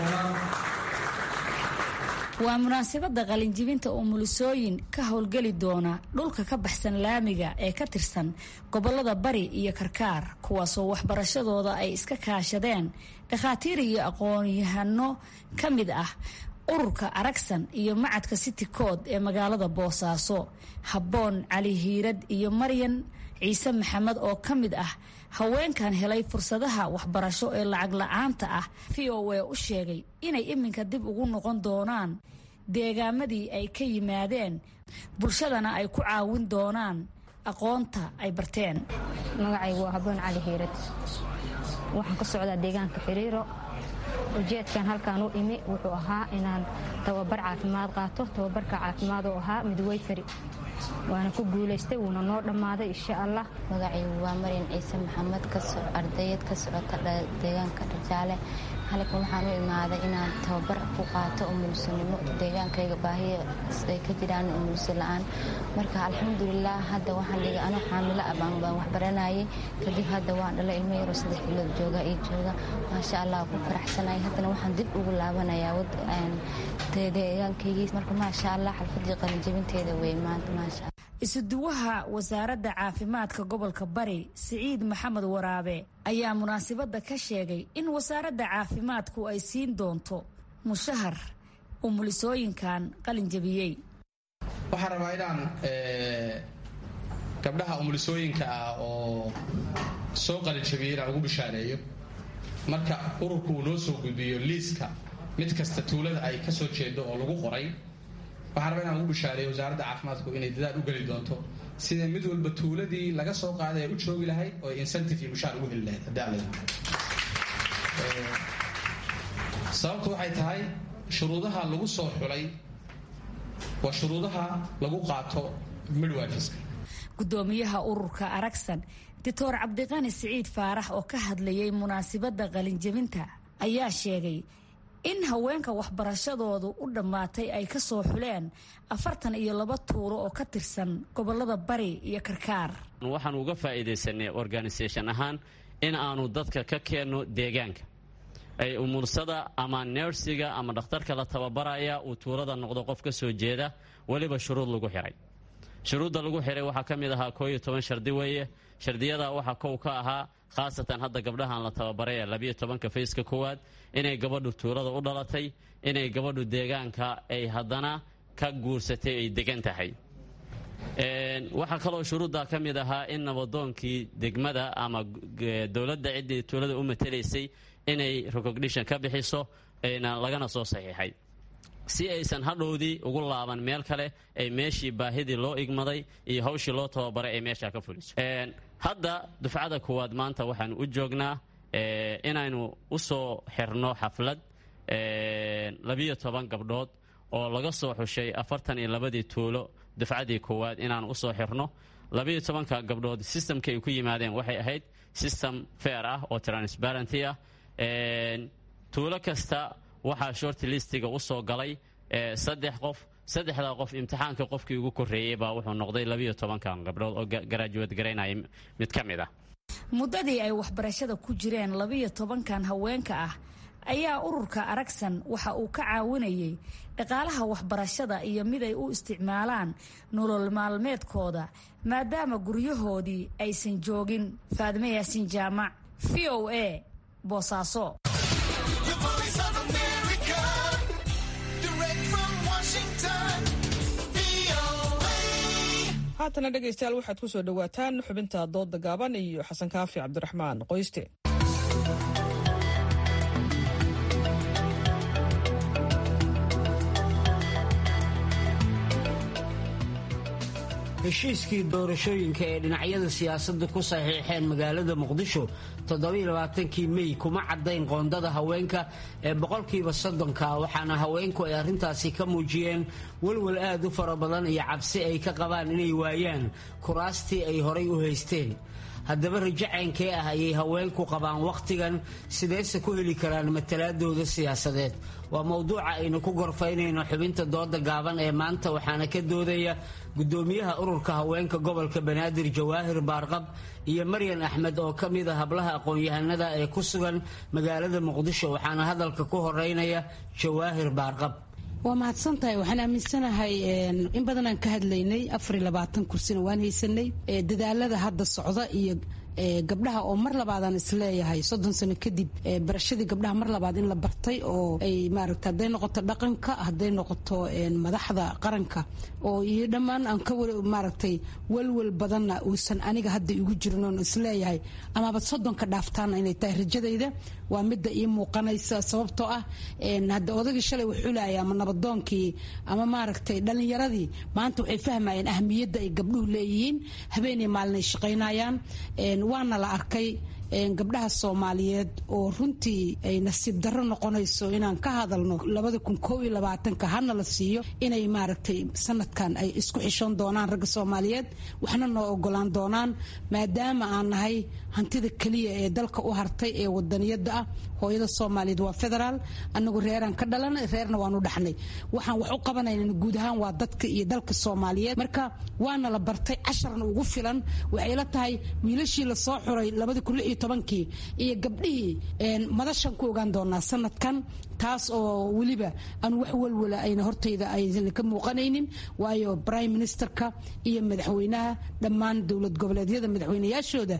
waa munaasabada qalinjibinta umulisooyin ka howlgeli doona dhulka ka baxsan laamiga ee ka tirsan gobolada Bari iyo Karkaar, kuwaasoo waxbarashadooda ay iska kaashadeen dhakhaatiir iyo aqoon-yahano ka mid ah ururka Aragsan iyo macadka City Code ee magaalada Boosaaso. Habboon Cali Hiirad iyo Maryan Ciise Maxamed oo ka mid ah haweenkan helay fursadaha waxbarasho ee lacag la'aanta ah V O A u sheegay inay iminka dib ugu noqon doonaan deegaamadii ay ka yimaadeen, bulshadana ay ku caawin doonaan aqoonta ay barteen. magacaygu waa Habboon Cali Hiirad, waxaan ka socdaa deegaanka Xiriiro. ujeedkan halkaan u imi wuxuu ahaa inaan tababar caafimaad qaato. tababarka caafimaad oo ahaa midwayfari, waana ku guulaystay, wuuna noo dhammaaday insha allah. magacaygu waa Maryan Ciise Maxamed, ardayad ka socota deegaanka Dhajaale. halkan waxaan u imaaday inaan tababar ku qaato umulisanimo. deegaankayga baahiya ay ka jiraan umuliso la'aan, marka alxamdulilah hadda waxaan dhigay anoo xaamilo ah baan wax baranayay. kadib hadda waan dhalay ilmo yaroo saddex bilood jooga ii jooga, maasha allah ku faraxsanay. haddana waxaan dib ugu laabanayaa deegaankaygii, marka maasha allah xalfadii qalinjabinteeda wey maanta maasha allah. isuduwaha wasaaradda caafimaadka gobolka Bari Siciid Maxamed Waraabe ayaa munaasabada ka sheegay in wasaaradda caafimaadku ay siin doonto mushahar umulisooyinkan qalinjabiyey. waxaan rabaa inaan gabdhaha umulisooyinka ah oo soo qalinjabiyey inaan ugu bishaareeyo. marka ururku uu noo soo gudbiyo liiska mid kasta tuulada ay ka soo jeedo oo lagu qoray, waxaan rabaa inaan ugu bishaareeyo wasaaradda caafimaadku inay dadaal u geli doonto sida mid walba tuuladii laga soo qaaday ay u joogi lahayd oo incentive iyo mushaar ugu heli lahayd haddii aan leeyahay. sababtu waxay tahay shuruudaha lagu soo xulay waa shuruudaha lagu qaato midwiferska. gudoomiyaha ururka Aragsan Doctor Cabdiqani Siciid Faarax oo ka hadlayay munaasabada qalinjabinta ayaa sheegay in haweenka waxbarashadoodu u dhammaatay ay ka soo xuleen afartan iyo laba tuulo oo ka tirsan gobolada Bari iyo Karkaar. waxaan uga faa'iideysanay organisation ahaan in aanu dadka ka keenno deegaanka ay umursada ama nursiga ama dhakhtarka la tababaraya uu tuulada noqdo qof ka soo jeeda, waliba shuruud lagu xiray. shuruudda lagu xiray waxaa ka mid ahaa koob iyo toban shardi weeye. shardiyada waxaa kow ka ahaa khaasatan hadda gabdhahan la tababaray ee labiyo tobanka fayska koowaad inay gabadhu tuulada u dhalatay, inay gabadhu deegaanka ay haddana ka guursatay ay degan tahay. waxaa kaloo shuruudda ka mid ahaa in nabadoonkii degmada ama dowladda ciddii tuulada u matalaysay inay recognition ka bixiso lagana soo saxiixay, si aysan hadhowdii ugu laaban meel kale ay meeshii baahidii loo igmaday iyo hawshii loo tababaray ay meeshaa ka fuliso. hadda dufcada koowaad maanta waxaanu u joognaa inaynu u soo xirno xaflad labiyo toban gabdhood oo laga soo xushay afartan iyo labadii tuulo dufcadii koowaad inaan u soo xirno. labiyo tobanka gabdhood systemka ay ku yimaadeen waxay ahayd system fair ah oo transparenty ah. tuulo kasta waxaa short listiga u soo galay saddex qof. saddexdaa qof imtixaanka qofkii ugu koreeyey baa wuxuu noqday labiyo tobankan gabdhood oo garaajuweed garaynaya mid ka mid ah. muddadii ay waxbarashada ku jireen labiyo tobankan haweenka ah ayaa ururka Aragsan waxa uu ka caawinayay dhaqaalaha waxbarashada iyo mid ay u isticmaalaan nolol maalmeedkooda maadaama guryahoodii aysan joogin. Faadimo Yaasiin Jaamac, V O A, Boosaaso. haatana dhegaystayaal waxaad ku soo dhowaataan xubinta dooda gaaban iyo xasan kaafi cabdiraxmaan qoyste. heshiiskii doorashooyinka ee dhinacyada siyaasadda ku saxiixeen magaalada muqdisho toddobaiyo-labaatankii mey kuma caddayn qoondada haweenka ee boqolkiiba soddonka waxaana haweenku ay arrintaasi ka muujiyeen walwal aad u fara badan iyo cabsi ay ka qabaan inay waayaan kuraastii ay horay u haysteen. haddaba rajacaynkee ah ayay haweenku qabaan wakhtigan sideese ku heli karaan matalaadooda siyaasadeed waa mowduuca aynu ku gorfaynayno xubinta dooda gaaban ee maanta waxaana ka doodaya gudoomiyaha ururka haweenka gobolka banaadir jawaahir baarqab iyo maryan axmed oo ka mid a hablaha aqoon-yahanada ee ku sugan magaalada muqdisho waxaana hadalka ku horeynaya jawaahir baarqab. waa mahadsantahay waxaan aaminsanahay in badan aan ka hadlaynay afar iyo labaatan kursina waan haysanay dadaalada hadda socda iyo gabdhaha oo mar labaadaan isleeyahay soddon sano kadib barashadii gabdhaha mar labaad in la bartay oo ay maaragta hadday noqoto dhaqanka hadday noqoto madaxda qaranka oo iyo dhammaan aan ka maaragtay walwal badanna uusan aniga hadda igu jirin oon isleeyahay amaba soddonka dhaaftaana inay tahay rajadayda waa midda ii muuqanaysa sababtoo ah hadda odagii shalay wuxuulaaya ama nabadoonkii ama maaragtay dhallinyaradii maanta waxay fahmayeen ahmiyadda ay gabdhuhu leeyihiin habeenay maalinay shaqaynayaan waana la arkay gabdhaha Soomaaliyeed oo runtii ay nasiib darro noqonayso inaan ka hadalno labada kun koob iyo labaatanka hana la siiyo inay maaragtay sanadkan ay isku xishoon doonaan ragga Soomaaliyeed waxna noo ogolaan doonaan maadaama aan nahay hantida kaliya ee dalka u hartay ee wadaniyada ah hooyada Soomaaliyeed waa federaal anagu reeran ka dhalanay reerna waan u dhaxnay waxaan wax u qabanaynaa guud ahaan waa dadka iyo dalka Soomaaliyeed marka waana la bartay casharna ugu filan waxay la tahay wiilashii la soo xuray labada kun iyo tobankii iyo gabdhihii madashan ku ogaan doonaa sanadkan taas oo waliba aan wax walwala ayna hortayda aysan ka muuqanaynin waayo prime ministerka iyo madaxweynaha dhammaan dowlad goboleedyada madaxweynayaashooda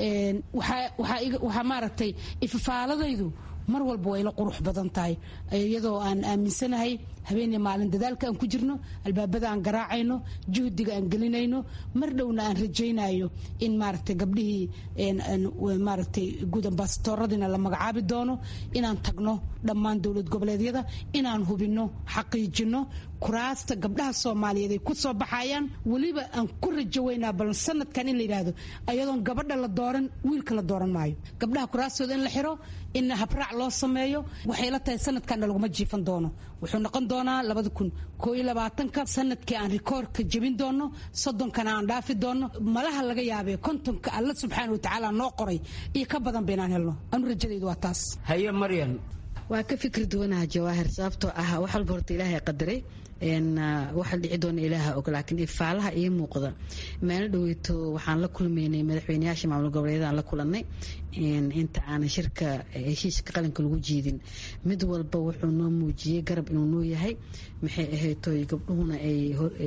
waxa waxa waxa maaragtay ifafaaladaydu mar walba way la qurux badan tahay iyadoo aan aaminsanahay habeenii maalin dadaalka aan ku jirno albaabada aan garaacayno juhdiga aan gelinayno mar dhowna aan rajaynayo in maaragtay gabdhihii maaragtay guud ambassadooradina la magacaabi doono inaan tagno dhammaan dowlad goboleedyada inaan hubino xaqiijino kuraasta gabdhaha Soomaaliyeed ay ku soo baxayaan waliba aan ku rajaweynaa bal sanadkan in la yiraahdo ayadoon gabadha la dooran wiilka la dooran maayo gabdhaha kuraastooda in la xiro in habraac loo sameeyo waxay la tahay sanadkan laguma jiifan doono wuxuu noqon doonaa labada kun koob iyo labaatanka sanadkii aan rikoorka jabin doono soddonkana aan dhaafi doono malaha laga yaabay kontonka alla subxaanahu wa tacaala noo qoray iyo ka badan baynaan helno anu rajadaydu waa taas. haye maryan waa ka fikir duwanaha jawaahir sababtoo ah wax walba horta ilaahay qadaray waxa dhici doona ilaaha og laakiin ifaalaha ii muuqda meel dhaweyto waxaan la kulmaynay madaxweynayaasha maamul goboleedyada aan la kulannay inta aanan shirka heshiiska qalinka lagu jiidin mid walba wuxuu noo muujiyey garab inuu noo yahay maxay ahaytoy gabdhuhuna ay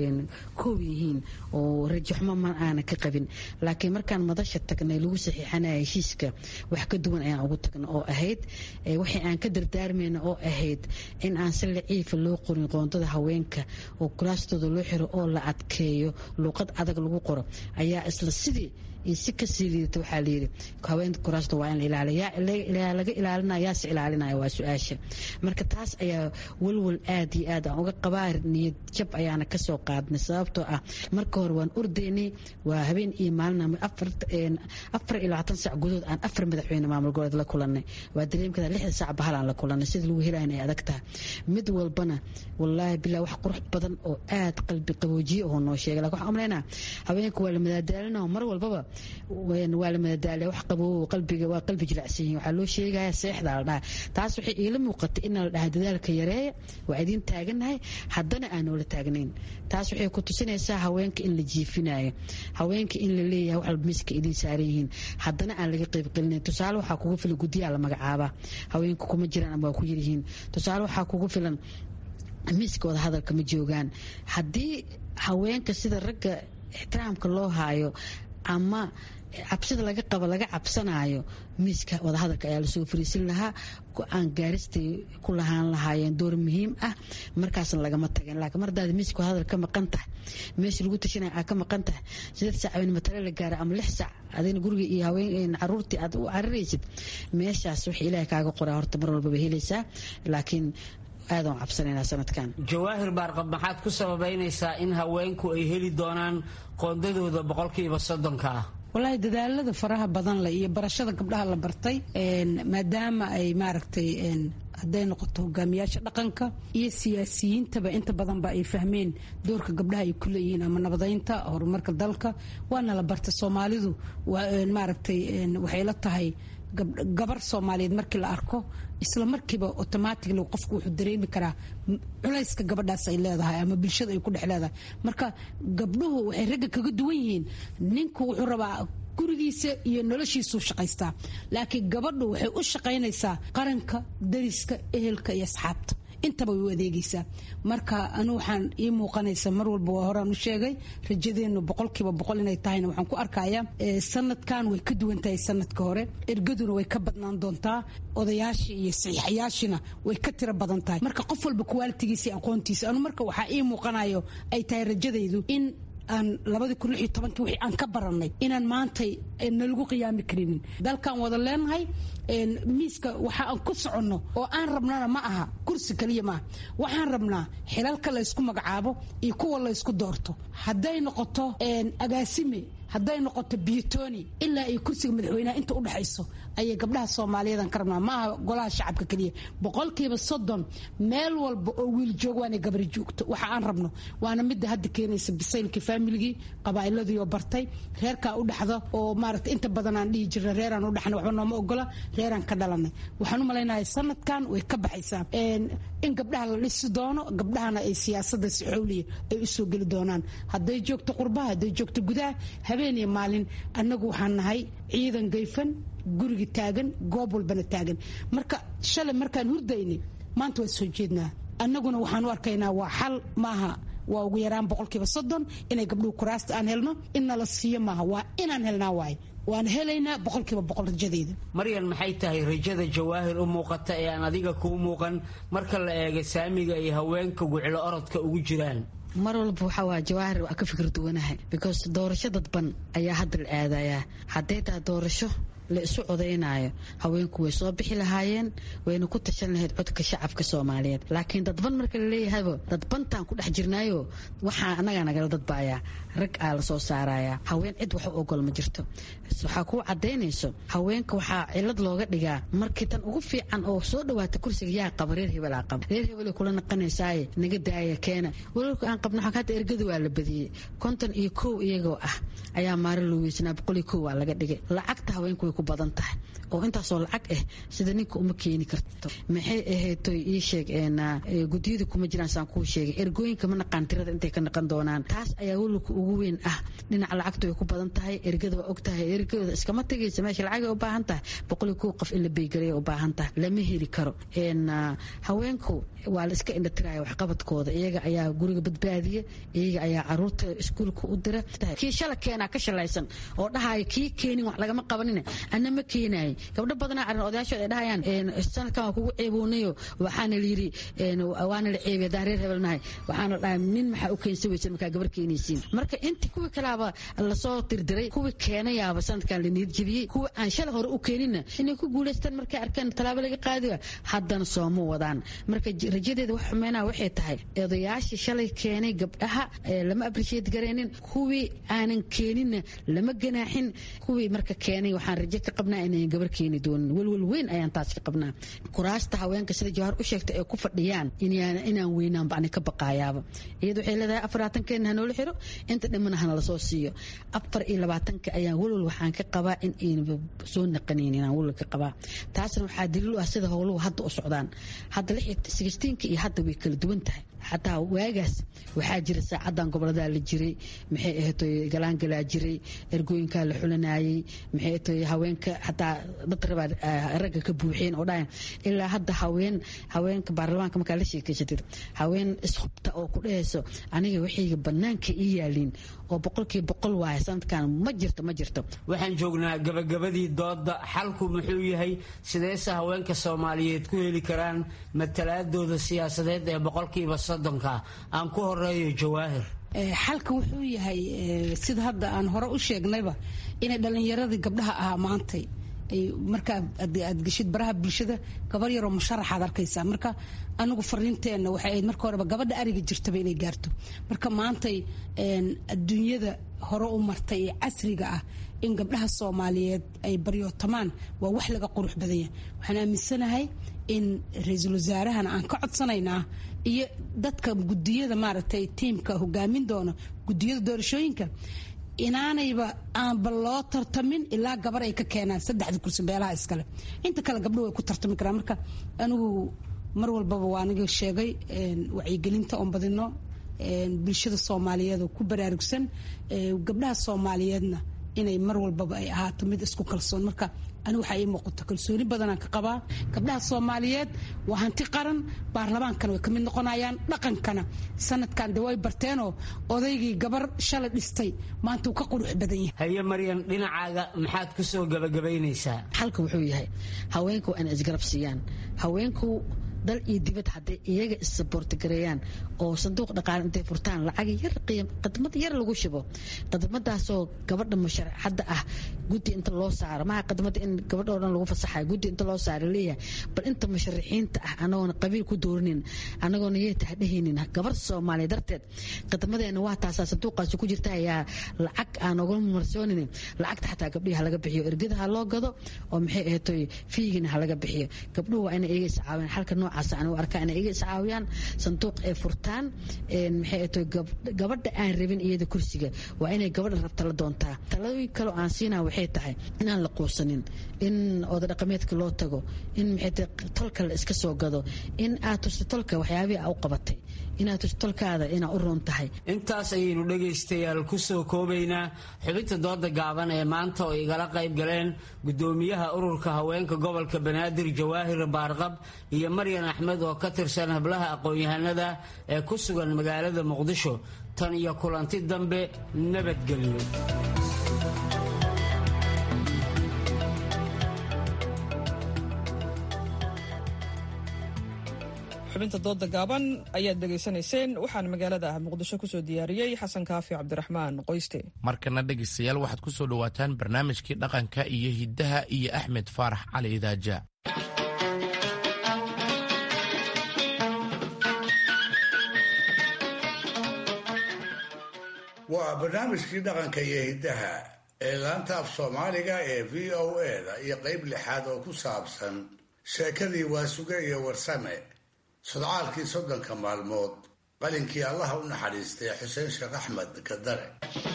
koow yihiin oo rajaxmo ma aanan ka qabin laakiin markaan madasha tagnay lagu saxiixanaya heshiiska wax ka duwan ayaan ugu tagna oo ahayd waxay aan ka dardaarmayna oo ahayd in aan si laciifa loo qorin qoondada haweenka oo kuraastooda loo xiro oo la adkeeyo luuqad adag lagu qoro ayaa isla sidii si ka sii liidata waxaa layidhi haweenka kuraasta waa in la ilaaliya laga ilaalinaya yaase ilaalinaya waa su-aasha marka taas ayaa walwal aad iyo aad aan uga qabaa niyad jab ayaana kasoo qaadnay sababtoo ah marka hore waan ordaynay waa habeen iyo maalin afar iyo labaatan sac gudood aan afar madaxweyne maamul goboleed la kulanay waa dareemkada lixda sac bahal aan la kulanay sida lagu helayn ay adag tahay mid walbana wallaahi bilaa wax qurux badan oo aad qalbi qaboojiye oo noo sheegay laakiin waxaan umaleynaa haweenku waa la madadaalinayo mar walbaba waa la madadaaliya wax qaboow qalbiga waa qalbi jilicsan yihiin waxaa loo sheegaya seexda la dhaha taas waxay iila muuqatay in la dhaha dadaalka yareeya waa idiin taagannahay haddana aan noola taagnayn taas waxay ku tusinaysaa haweenka in la jiifinayo haweenka in la leeyahay wax walba miiska idiin saaran yihiin haddana aan laga qayb gelinayn tusaale waxaa kugu filan guddiyaa la magacaabaa haweenka kuma jiraan ama waa ku yaryihiin tusaale waxaa kugu filan miiska wada hadalka ma joogaan haddii haweenka sida ragga ixtiraamka loo haayo ama cabsida laga qabo laga cabsanayo miiska wadahadalka ayaa lasoo fariisin lahaa go-aan gaaristay ku lahaan lahaayeen door muhiim ah markaasna lagama tagin laakiin mardaad miiska wadahadal ka maqan tahay meesha lagu tashanaya aad ka maqan tahay sideed saac habeen matale la gaara ama lix saac adina guriga iyo haween caruurtii aad u cararaysid meeshaas wixii ilaahay kaaga qoraa horta mar walbaba helaysaa laakiin aadan cabsanaynaa sanadkan. Jawaahir Baarqab, maxaad ku sababaynaysaa in haweenku ay heli doonaan qoondadooda boqolkiiba soddonka ah? wallaahi dadaalada faraha badan leh iyo barashada gabdhaha la bartay maadaama ay maaragtay hadday noqoto hogaamiyaasha dhaqanka iyo siyaasiyiintaba inta badanba ay fahmeen doorka gabdhaha ay ku leeyihiin ama nabadeynta horumarka dalka waana la bartay. Soomaalidu maaragtay waxay la tahay gabar Soomaaliyeed markii la arko isla markiiba automatically qofku wuxuu dareemi karaa culayska gabadhaas ay leedahay ama bulshada ay ku dhex leedahay. Marka gabdhuhu waxay ragga kaga duwan yihiin. Ninku wuxuu rabaa gurigiisa iyo noloshiisu shaqaystaa, laakiin gabadhu waxay u shaqaynaysaa qaranka, dariska, ehelka iyo asxaabta intaba way u adeegaysaa. Marka anu waxaan ii muuqanaysa mar walba waa horaan u sheegay rajadeenu boqolkiiba boqol inay tahayna waxaan ku arkayaa sanadkan way ka duwan tahay sanadka hore. Ergaduna way ka badnaan doontaa, odayaashii iyo saxiixayaashina way ka tiro badan tahay. Marka qof walba qualitigiisa iyo aqoontiisa anu marka waxaa ii muuqanayo ay tahay rajadaydu in aan labada kun iyo tobankii wixii aan ka baranay inaan maantay nalagu qiyaami karinin. Dalkan wada leenahay miiska waxa aan ku soconno oo aan rabnana ma aha kursi kaliya ma aha. Waxaan rabnaa xilalka la isku magacaabo iyo kuwa la isku doorto, hadday noqoto agaasime, hadday noqoto biyotoni, ilaa ay kursiga madaxweynaha inta u dhaxayso ayay gabdhaha Soomaaliyeed ka rabnaa. Ma aha golaha shacabka kaliya. boqolkiiba soddon meel walba oo wiil joog waana gabar joogto. Waxa aan rabno waana mid hadda keenaysa bisaylka family qabaa'iladii oo bartay reerka u dhaxdo oo maaragtay inta badan aan dhihi jirnay reeraan u dhaxna waxba nooma ogola, reeraan ka dhalanay. Waxaan u maleynayaa sanadkan way ka baxaysaa in gabdhaha la dhisi doono, gabdhahana ay siyaasadda si xawliya ay u soo geli doonaan. Hadday joogto qurbaha, hadday joogto gudaha, habeen iyo maalin annagu waxaan nahay ciidan gayfan, guriga taagan, goob walbana taagan. Marka shalay markaan hurdaynay maanta waa soo jeednaa. Annaguna waxaan u arkaynaa waa xal maaha waa ugu yaraan boqolkiiba soddon inay gabdhuhu kuraasta aan helno. In nala siiyo maaha, waa inaan helnaa waaye. waan helaynaa boqolkiiba boqol rajadeeda. Maryan, maxay tahay rajada Jawaahir u muuqata ee aan adiga kuu muuqan marka la eego saamiga iyo haweenka guclo orodka ugu jiraan? mar walba waxa waa Jawaahir waa ka fikir duwanahay because doorasho dadban ayaa hadda la aadayaa. Haddii taa doorasho la isu codeynayo haweenku way soo bixi lahaayeen, wayna ku tashan lahayd codka shacabka Soomaaliyeed. Laakiin dadban marka la leeyahay dadbantaan ku dhex jirnaayo waxa anaga naga dadbaaya rag aa la soo saaraya. Haween cid wax u ogol ma jirto. Waxa ku cadeynayso haweenka waxa cilad looga dhigaa markii tan ugu fiican oo soo dhawaata kursiga yaa qabareer hebel aa qab reer hebel kula naqanaysaay naga daaya keena walaalku aan qabno xaqada ergadu waa la badiyay konton iyo kow iyagoo ah ayaa maari loo weysnaa boqol iyo kow waa laga dhigay. Lacagta haweenku way ku badan tahay oo intaas oo lacag ah sida ninka uma keeni karto. Maxay ahayd ii sheeg een gudiyada kuma jiraan saan ku sheegay ergooyinka ma naqaan tirada intay ka naqan doonaan. Taas ayaa walku ugu weyn ah dhinaca lacagtu way ku badan tahay. Ergada waa ogtahay ergada iskama tagaysa meesha lacag ay u baahan tahay boqol iyo kow qof in la beegareeyo u baahan tahay lama heli karo. een haweenku waa la iska indhatiraya wax qabadkooda. Iyaga ayaa guriga badbaadiya, iyaga ayaa caruurta iskuulka u dira. Kii shala keena ka shalaysan oo dhahay kii keenin wax lagama qabanin ana ma keenay. Gabdho badan arin odayaasha ay dhahayaan een sanadkan waa kugu ceeboonayo waxaana la yiri een waana la ceebay daareer hebelnahay waxaana dhahay nin waxa u keensan weysan marka gabar keenaysiin. Marka inta kuwa kalaaba la soo tirdiray kuwa keenayaaba sanadkan la niyad jabiyay kuwa aan shalay hore u keenina inay ku guuleystaan markay arkaan talaabo laga qaadiyo haddana soo ma wadaan. Marka rajadeeda wax xumeynaa waxay tahay odayaasha shalay keenay gabdhaha lama appreciate gareenin, kuwii aanan keenin lama ganaaxin, kuwii marka keenay waxaan rajo ka qabnaa inay gabar keeni doonin. walwal weyn ayaan taas ka qabnaa. kuraasta haweenka sida Jawaahir u sheegtay ay ku fadhiyaan inaan inaan weynaan baan ka baqaayaaba. iyadu waxay leedahay afartan keen hanoo la xiro inta dhimana hana la soo siiyo afar iyo labaatan ka ayaan walwal waxaan ka qabaa in ay soo naqaniin inaan walwal ka qabaa. taasna waxaa daliil u ah sida howluhu hadda u socdaan. hadda sagaashanka iyo hadda way kala duwan tahay. xataa waagaas waxaa jira saacadan gobolada la jiray maxay ahayd galaan galaa jiray ergooyinka la xulanayay maxay ahayd haweenka xataa dad raba ragga ka buuxeen oo dhayn ilaa hadda haween haweenka baarlamaanka marka la sheekeysatay haween isxubta oo ku dhehayso aniga wixii banaanka ii yaalin oo boqolkiiba boqol waay sanadkan ma jirto ma jirto. waxaan joognaa gabagabadii dooda xalku muxuu yahay sideesa haweenka Soomaaliyeed ku heli karaan matalaadooda siyaasadeed ee boqolkiiba soddonka aan ku horeeyo Jawaahir? xalka wuxuu yahay sida hadda aan hore u sheegnayba inay dhalinyaradii gabdhaha ahaa maantay marka aad geshid baraha bulshada gabar yaroo musharaxaad arkaysaa. marka anigu fariinteenna waxay ahayd marka horeba gabadha ariga jirtaba inay gaarto. marka maantay adduunyada hore u martay ee casriga ah in gabdhaha Soomaaliyeed ay baryootamaan waa wax laga qurux badan yahay. waxaan aaminsanahay in ra'iisul wasaarahana aan ka codsanaynaa iyo dadka gudiyada maaragtay tiimka hogaamin doona gudiyada doorashooyinka inaanayba aan baloo tartamin ilaa gabar ay ka keenaan saddexda kursi beelaha iskale. inta kale gabdhuhu way ku tartami karaan. marka anigu mar walbaba waa aniga sheegay wacyigelinta oon badino bulshada Soomaaliyeed oo ku baraarugsan gabdhaha Soomaaliyeedna inay mar walbaba ay ahaato mid isku kalsoon. marka anigu waxa ii muuqato kalsooni badan aan ka qabaa. gabdhaha Soomaaliyeed waa hanti qaran, baarlamaankana way ka mid noqonayaan, dhaqankana sanadkan de way barteenoo odaygii gabar shalay dhistay maanta uu ka qurux badan yahay. haye Maryan, dhinacaaga maxaad ku soo gabagabaynaysaa? xalka wuxuu yahay haweenku waa inay isgarab siiyaan. haweenku dal iyo dibad hadday iyaga issaboorti gareeyaan oo sanduuq dhaqaale intay furtaan lacag yar qiim qadmad yar lagu shubo, qadmadaasoo gabadha musharaxadda ah guddi inta loo saaro, maha qadmada in gabadha oo dhan lagu fasaxayo, guddi inta loo saaro leeyahay bal inta musharaxiinta ah anagoona qabiil ku doorinin, anagoona yeetaha dhehaynin gabar Soomaaliya darteed qadmadeena waa taasaa sanduuqaasi ku jirta ayaa lacag aan uga marsooninin, lacagta xataa gabdhihi ha laga bixiyo, ergada ha loo gado oo maxay ahaytoy fiigina ha laga bixiyo. gabdhuhu waa inay iyaga iscaawiyaan. xalka noocaas aan u arkaa inay iyaga iscaawiyaan, sanduuq ay furtaan. maxay ahaytoy gabadha aan rabin iyada kursiga waa inay gabadha rabta la doontaa. talooyin kaloo aan siinaa waxay tahay inaan la quusanin, in oda dhaqameedka loo tago, in maxay tahay tolka la iska soo gado, in aad tusto tolka waxyaabihii aa u qabatay, inaad tusto tolkaada inaa u roon tahay. intaas ayaynu dhegaystayaal ku soo koobaynaa xubinta dooda gaaban ee maanta oo igala qayb galeen gudoomiyaha ururka haweenka gobolka Banaadir Jawaahir Baarqab iyo Maryan Axmed oo ka tirsan hablaha aqoon-yahanada ee ku sugan magaalada Muqdisho. tan iyo kulanti dambe, nabadgelyo. xubinta dooda gaaban ayaad dhegaysanayseen. waxaan magaalada Muqdisho kusoo diyaariyey xasan kaafi cabdiraxmaan qoyste. markana dhegaystayaal waxaad ku soo dhawaataan barnaamijkii dhaqanka iyo hiddaha iyo Axmed Faarax Cali Idaaja. waa barnaamijkii dhaqanka iyo hiddaha ee laanta af Soomaaliga ee V O A da iyo qayb lixaad oo ku saabsan sheekadii Waasuge iyo Warsame, sodcaalkii soddonka maalmood, qalinkii allaha u naxariistay Xuseen Sheekh Axmed Kadare.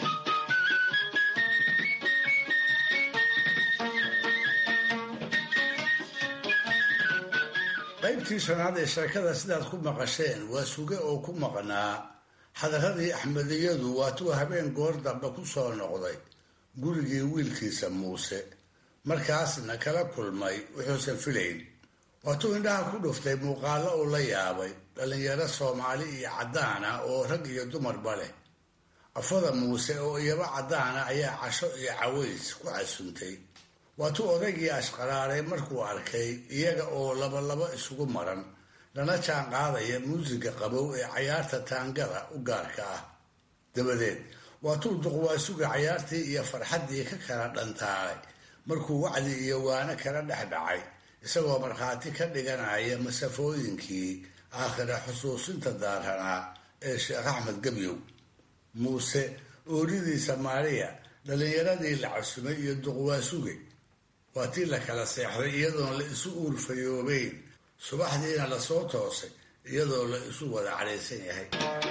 qaybtii shanaad ee sheekada sidaad ku maqasheen, Waasuge oo ku maqnaa xadaradii Axmediyadu waatuu habeen goor dambe ku soo noqday gurigii wiilkiisa Muuse, markaasna kala kulmay wuxuusan filayn. waatuu indhaha ku dhuftay muuqaallo uu la yaabay, dhallinyaro Soomaali iyo caddaana oo rag iyo dumarba leh. afada Muuse oo iyaba caddaana ayaa casho iyo caways ku casuntay. waatuu odaygii ashqaraaray markuu arkay iyaga oo labalaba isugu maran, lana jaan qaadaya muusiga qabow ee cayaarta taangada u gaarka ah. dabadeed waatuu duqwaasuga cayaartii iyo farxaddii ka kala dhantaalay markuu wacdi iyo waana kala dhex dhacay, isagoo markhaati ka dhiganaya masafooyinkii aakhira xusuusinta daaranaa ee Sheekh Axmed Gebyow. Muuse ooridiisa Maariya, dhallinyaradii la casumay iyo duqwaasuge waa tii la kala seexday iyadoon la isu uurfayoobeyn, subaxdiina la soo toosay iyadoo la isu wada cadhaysan yahay.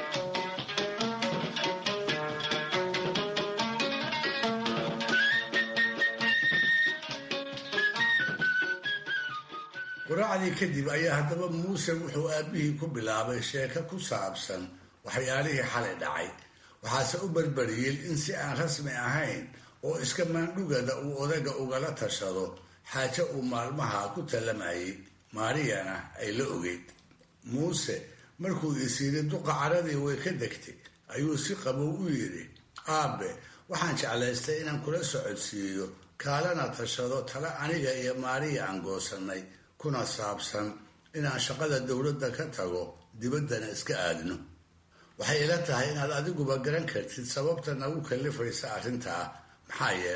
quraacdii kadib ayaa haddaba Muuse wuxuu aabbihii ku bilaabay sheeko ku saabsan waxyaalihii xalay dhacay, waxaase u barbariyey in si aan rasmi ahayn oo iska maandhugada uu odaga ugala tashado xaajo uu maalmaha ku talamayay, Maariyana ay la ogeyd. Muuse markuu is yidhi duqa caradii way ka degtay ayuu si qabow u yidhi, aabe waxaan jeclaystay inaan kula socodsiiyo kaalana tashado tala aniga iyo Maariya aan goosannay, kuna saabsan inaan shaqada dowladda ka tago dibaddana iska aadno. waxay ila tahay inaad adiguba garan kartid sababta nagu kallifaysa arrintaa, maxaa yeelay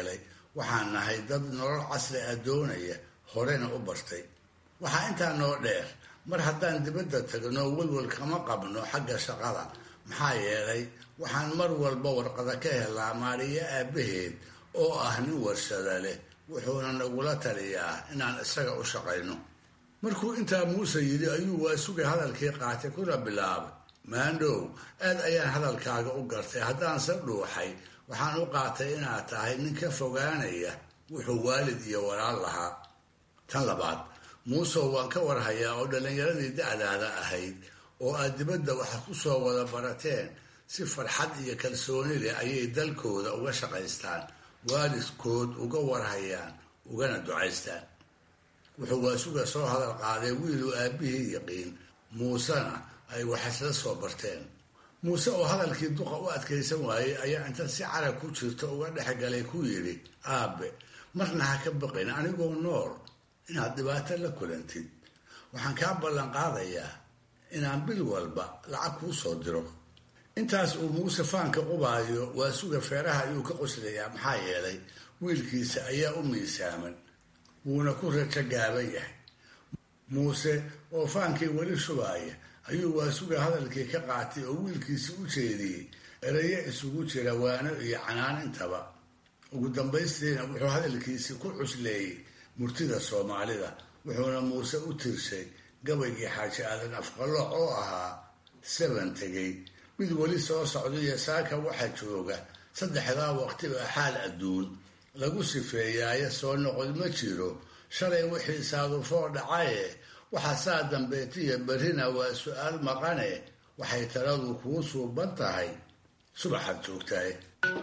waxaan nahay dad nolol casri ah doonaya horena u bartay. waxaa intaa noo dheer mar haddaan dibadda tagno welwel kama qabno xagga shaqada, maxaa yeelay waxaan mar walba warqada ka helaa maariyo aabbaheed oo ah nin warshada leh, wuxuuna nagula taliyaa inaan isaga u shaqayno. markuu intaa muuse yidhi ayuu Waasuge hadalkii qaatay kuna bilaabay, maandhow aad ayaan hadalkaaga u gartay, haddaan se dhuuxay waxaan u qaatay inaad tahay nin ka fogaanaya wuxuu waalid iyo walaal lahaa. tan labaad, muusow waan ka warhayaa oo dhallinyaradii da'daada ahayd oo aad dibadda waxa ku soo wada barateen si farxad iyo kalsooni leh ayay dalkooda uga shaqaystaan, waalidkood uga warhayaan, ugana ducaystaan. wuxuu Waasuge soo hadal qaaday wiiluu aabbihii yaqiin, muusena ay wax isla soo barteen. muuse oo hadalkii duqa u adkaysan waayey ayaa inta si carag ku jirta uga dhexgalay ku yidhi, aabe marna ha ka baqin, anigoo nool inaad dhibaato la kulantid. waxaan kaa ballan qaadayaa inaan bil walba lacag kuu soo diro. intaas uu muuse faanka qubaayo, Waasuge feeraha ayuu ka qoslayaa, maxaa yeelay wiilkiisa ayaa u miisaaman, wuuna ku rajo gaaban yahay. muuse oo faankii weli shubaaya ayuu Waasuge hadalkii ka qaatay oo wiilkiisii u jeediyey erayo isugu jira waano iyo canaan intaba. ugu dambaystiina wuxuu hadalkiisii ku cusleeyey murtida Soomaalida, wuxuuna muuse u tirshay gabaygii xaaji aadan afqalooc oo ahaa seban tegey, mid weli soo socda iyo saaka waxa jooga, saddexdaa waqtiba xaal adduun lagu sifeeyaayo soo noqod ma jiro, shalay wixii saadufoo dhacaye waxa saa dambeetiya berrina waa su-aal maqane, waxay taladu kuu suuban tahay subaxaad joogtaay.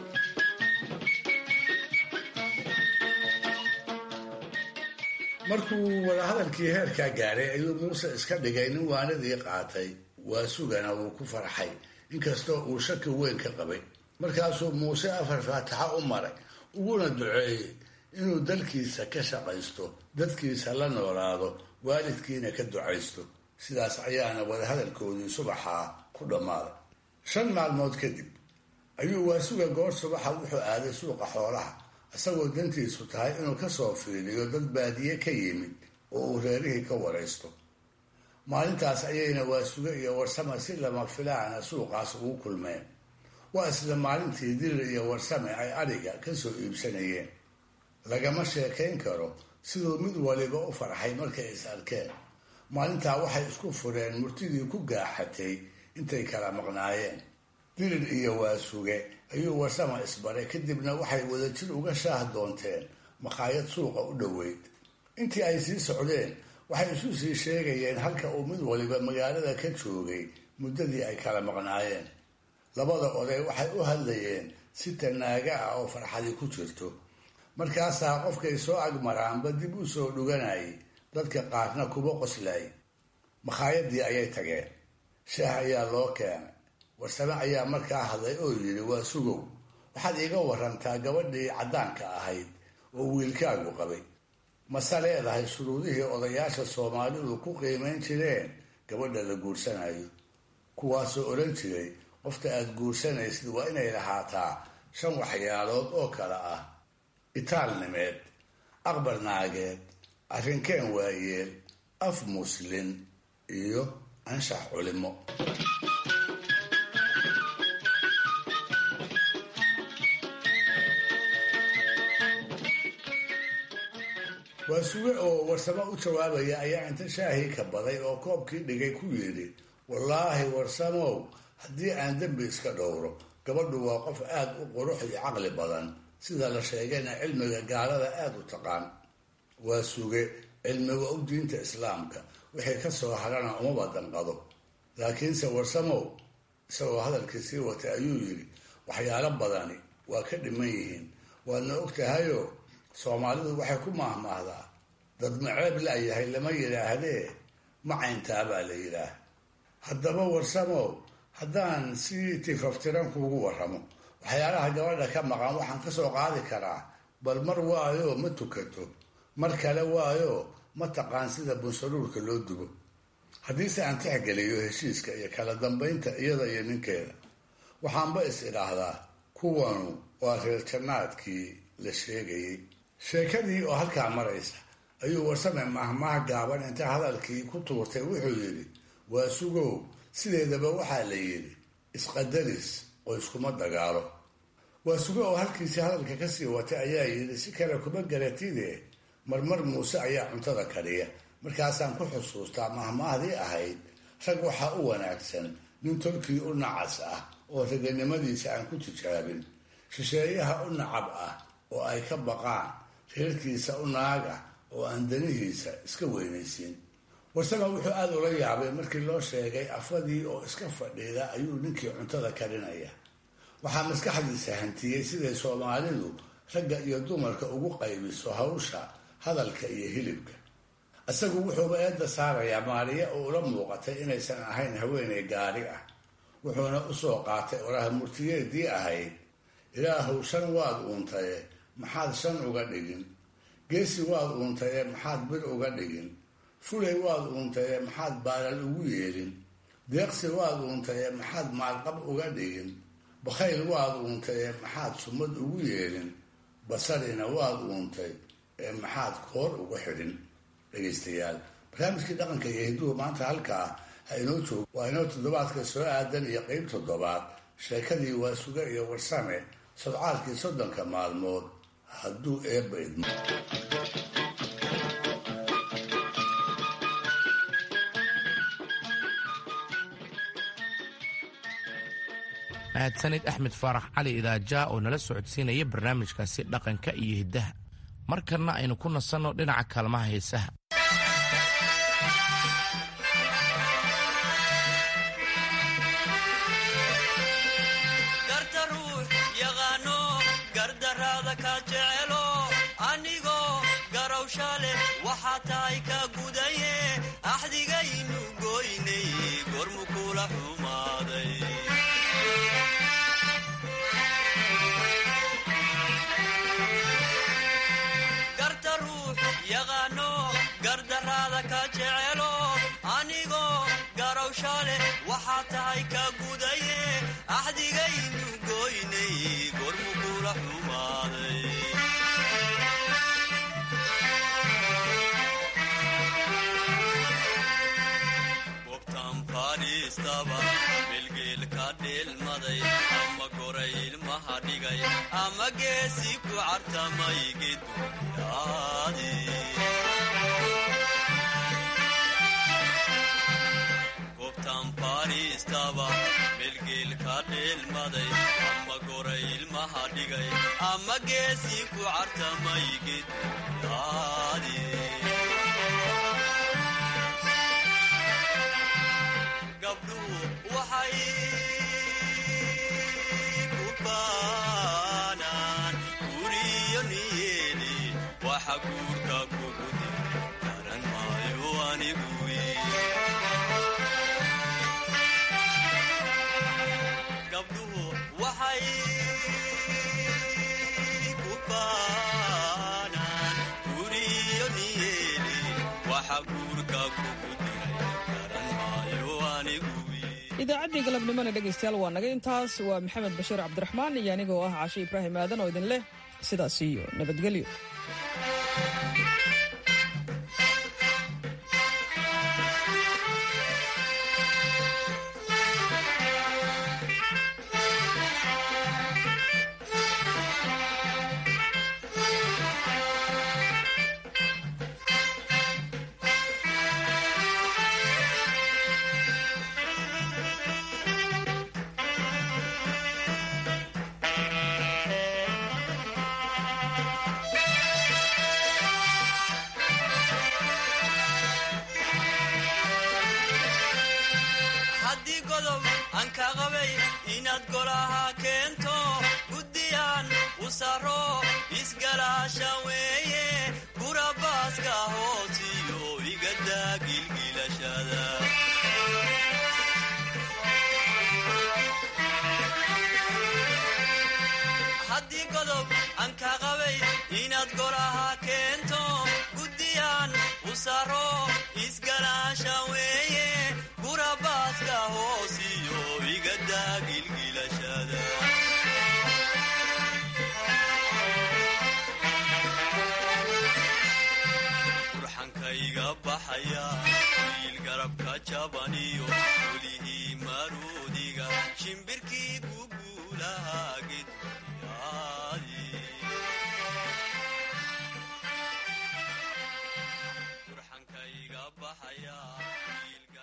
markuu wadahadalkii heerkaa gaaray ayuu muuse iska dhigay nin waanadii qaatay, Waasugana wuu ku farxay inkastoo uu shaki weyn ka qabay. markaasuu muuse afar faataxa u maray, uguna duceeyey inuu dalkiisa ka shaqaysto, dadkiisa la noolaado, waalidkiina ka ducaysto. sidaas ayaana wadahadalkoodii subaxaa ku dhammaaday. shan maalmood kadib ayuu Waasuge goor subaxa wuxuu aaday suuqa xoolaha, isagoo dantiisu tahay inuu ka soo fiiriyo dad baadiye ka yimid oo uu reerihii ka waraysto. maalintaas ayayna Waasuge iyo Warsame si lama filaana suuqaas ugu kulmeen. waa isla maalintii Dirir iyo Warsame ay adhiga ka soo iibsanayeen. lagama sheekayn karo siduu mid waliba u farxay markay is arkeen. maalintaa waxay isku fureen murtidii ku gaaxatay intay kala maqnaayeen. Dirir iyo Waasuge ayuu Warsame isbaray, kadibna waxay wadajir uga shaah doonteen maqaayad suuqa u dhoweyd. intii ay sii socdeen waxay isu sii sheegayeen halka uu mid waliba magaalada ka joogay muddadii ay kala maqnaayeen. labada oday waxay u hadlayeen si tanaaga ah oo farxadi ku jirto. markaasaa qofkay soo agmaraanba dib u soo dhuganayay, dadka qaarna kuba qoslay. makhaayadii ayay tageen, shaah ayaa loo keenay. Warsame ayaa markaa hadlay oo yidhi, Waasugow, waxaad iiga warantaa gabadhii caddaanka ahayd oo wiilkaagu qabay, mase leedahay shuruudihii odayaasha Soomaalidu ku qiimayn jireen gabadha la guursanayo, kuwaasoo odhan jiray qofta aad guursanaysid waa inay lahaataa shan waxyaalood oo kale ah: itaalnimeed, aqbal naageed, arrinkeen waayeel, af muslin iyo anshax culimo. Waasuge oo Warsame u jawaabaya ayaa inta shaahii ka baday oo koobkii dhigay ku yidhi, wallaahi Warsamow, haddii aan dembi iska dhowro, gabadhu waa qof aad u qurux iyo caqli badan, sida la sheegayna cilmiga gaalada aad u taqaan. Waasuge cilmiga u diinta islaamka wixii ka soo harana umaba danqado. laakiinse Warsamow isagoo hadalkii sii watay ayuu yidhi, waxyaalo badani waa ka dhiman yihiin, waadna og tahayoo Soomaalidu waxay ku maahmaahdaa dad maceeb la'yahay lama yidhaahdee macayntaa baa la yidhaah. haddaba Warsamow, haddaan si tifaftiran kuugu warramo waxyaalaha gabadha ka maqan, waxaan ka soo qaadi karaa bal mar waayo ma tukato, mar kale waayo ma taqaan sida bunsaruurka loo dubo. haddiise aan tixgeliyo heshiiska iyo kala dambaynta iyada iyo ninkeeda, waxaanba is idhaahdaa kuwanu waa reer jannaadkii la sheegayey. sheekadii oo halkaa maraysa ayuu warsame mahmaah gaaban inta hadalkii ku tuurtay wuxuu yidhi, waa sugow, sideedaba waxaa la yidhi isqadaris oo iskuma dagaalo. waa sugo oo halkiisii hadalka kasii watay ayaa yidhi, si kale kuma garatide marmar muuse ayaa cuntada kariya. markaasaan ku xusuustaa mahmaahdii ahayd, rag waxaa u wanaagsan nin tolkii u nacas ah oo raganimadiisa aan ku tijaabin, shisheeyaha u nacab ah oo ay ka baqaan, reerkiisa u naaga oo aan danihiisa iska weynaysiin. warsame wuxuu aada ula yaabay markii loo sheegay afadii oo iska fadhiida ayuu ninkii cuntada karinaya. waxaa maskaxdiisa hantiyey siday soomaalidu ragga iyo dumarka ugu qaybiso hawsha hadalka iyo hilibka. isagu wuxuuba eedda saarayaa maariya oo ula muuqatay inaysan ahayn haweeney gaari ah. wuxuuna usoo qaatay oraha murtiyeedii ahayd, ilaahow shan waad uuntaye maxaad shan uga dhigin, geesi waad uuntaye maxaad bir uga dhigin, fulay waad uuntaye maxaad baalal ugu yeelin, deeqsi waad uuntaye maxaad maalqab uga dhigin, bakhayl waad uuntay maxaad sumad ugu yeelin, basarina waad uuntay ee maxaad koor ugu xidhin. dhegaystayaal, barnaamijkii dhaqanka iyo hidduhu maanta halkaa ha inoo joogo. waa inoo toddobaadka soo aadan iyo qeyb toddobaad sheekadii waa suga iyo warsame sodcaalkii soddonka maalmood hadduu eebba idmo. mahadsanid axmed faarax cali idaaja oo nala socodsiinaya barnaamijkaasi dhaqanka iyo hiddaha. markanna aynu ku nasanno dhinaca kaalmaha heesaha. garta ruux yaqaano gardaraada ka jecelo anigoo garawsha leh waxaa tahay ka gudaye axdigaynu goynay gormu kula xumaaday. yaqaano gardaraada ka jecelo anigoo garawsha leh waxaa tahay ka gudaye axdigaynu goynay gormu kula xumaaday. gobtaan fadhiistaba melgeel ka dheelmaday ama goray ilmaha dhigay ama geesi ku cartamay geduyaadi. gobtaan fadhiistaba melgeel ka dheelmaday ama goray ilmaha dhigay ama geesi ku cartamay geduyaadi. gabdhuhu waxay ku baanaan guriyo niyeeli waxa guurka kugu diri garan maayo anigu. gabdhuhu waxay ku baanaan guriyo niyeeli waxa guurka kugu diri garan maayo anigu. idaacaddii galabnimona dhegaystayaal waa naga intaas. waa maxamed bashiir cabdiraxmaan iyo anigoo ah cashe ibraahim aadan oo idin leh sidaas iyo nabadgelyo. inaad golaha keento guddiyaan u saro isgalaasha weeye gurabaaska hoosiyo igadaa gilgilashada. haddii godob aan ka qabay inaad golaha keento guddiyaan u saro isgalaasha weeye gurabaaska hoosiyo igadaa gilgilashada. baxayaa wiil garabka jabaniyo welihii maruudiga shimbirkii guguulahaa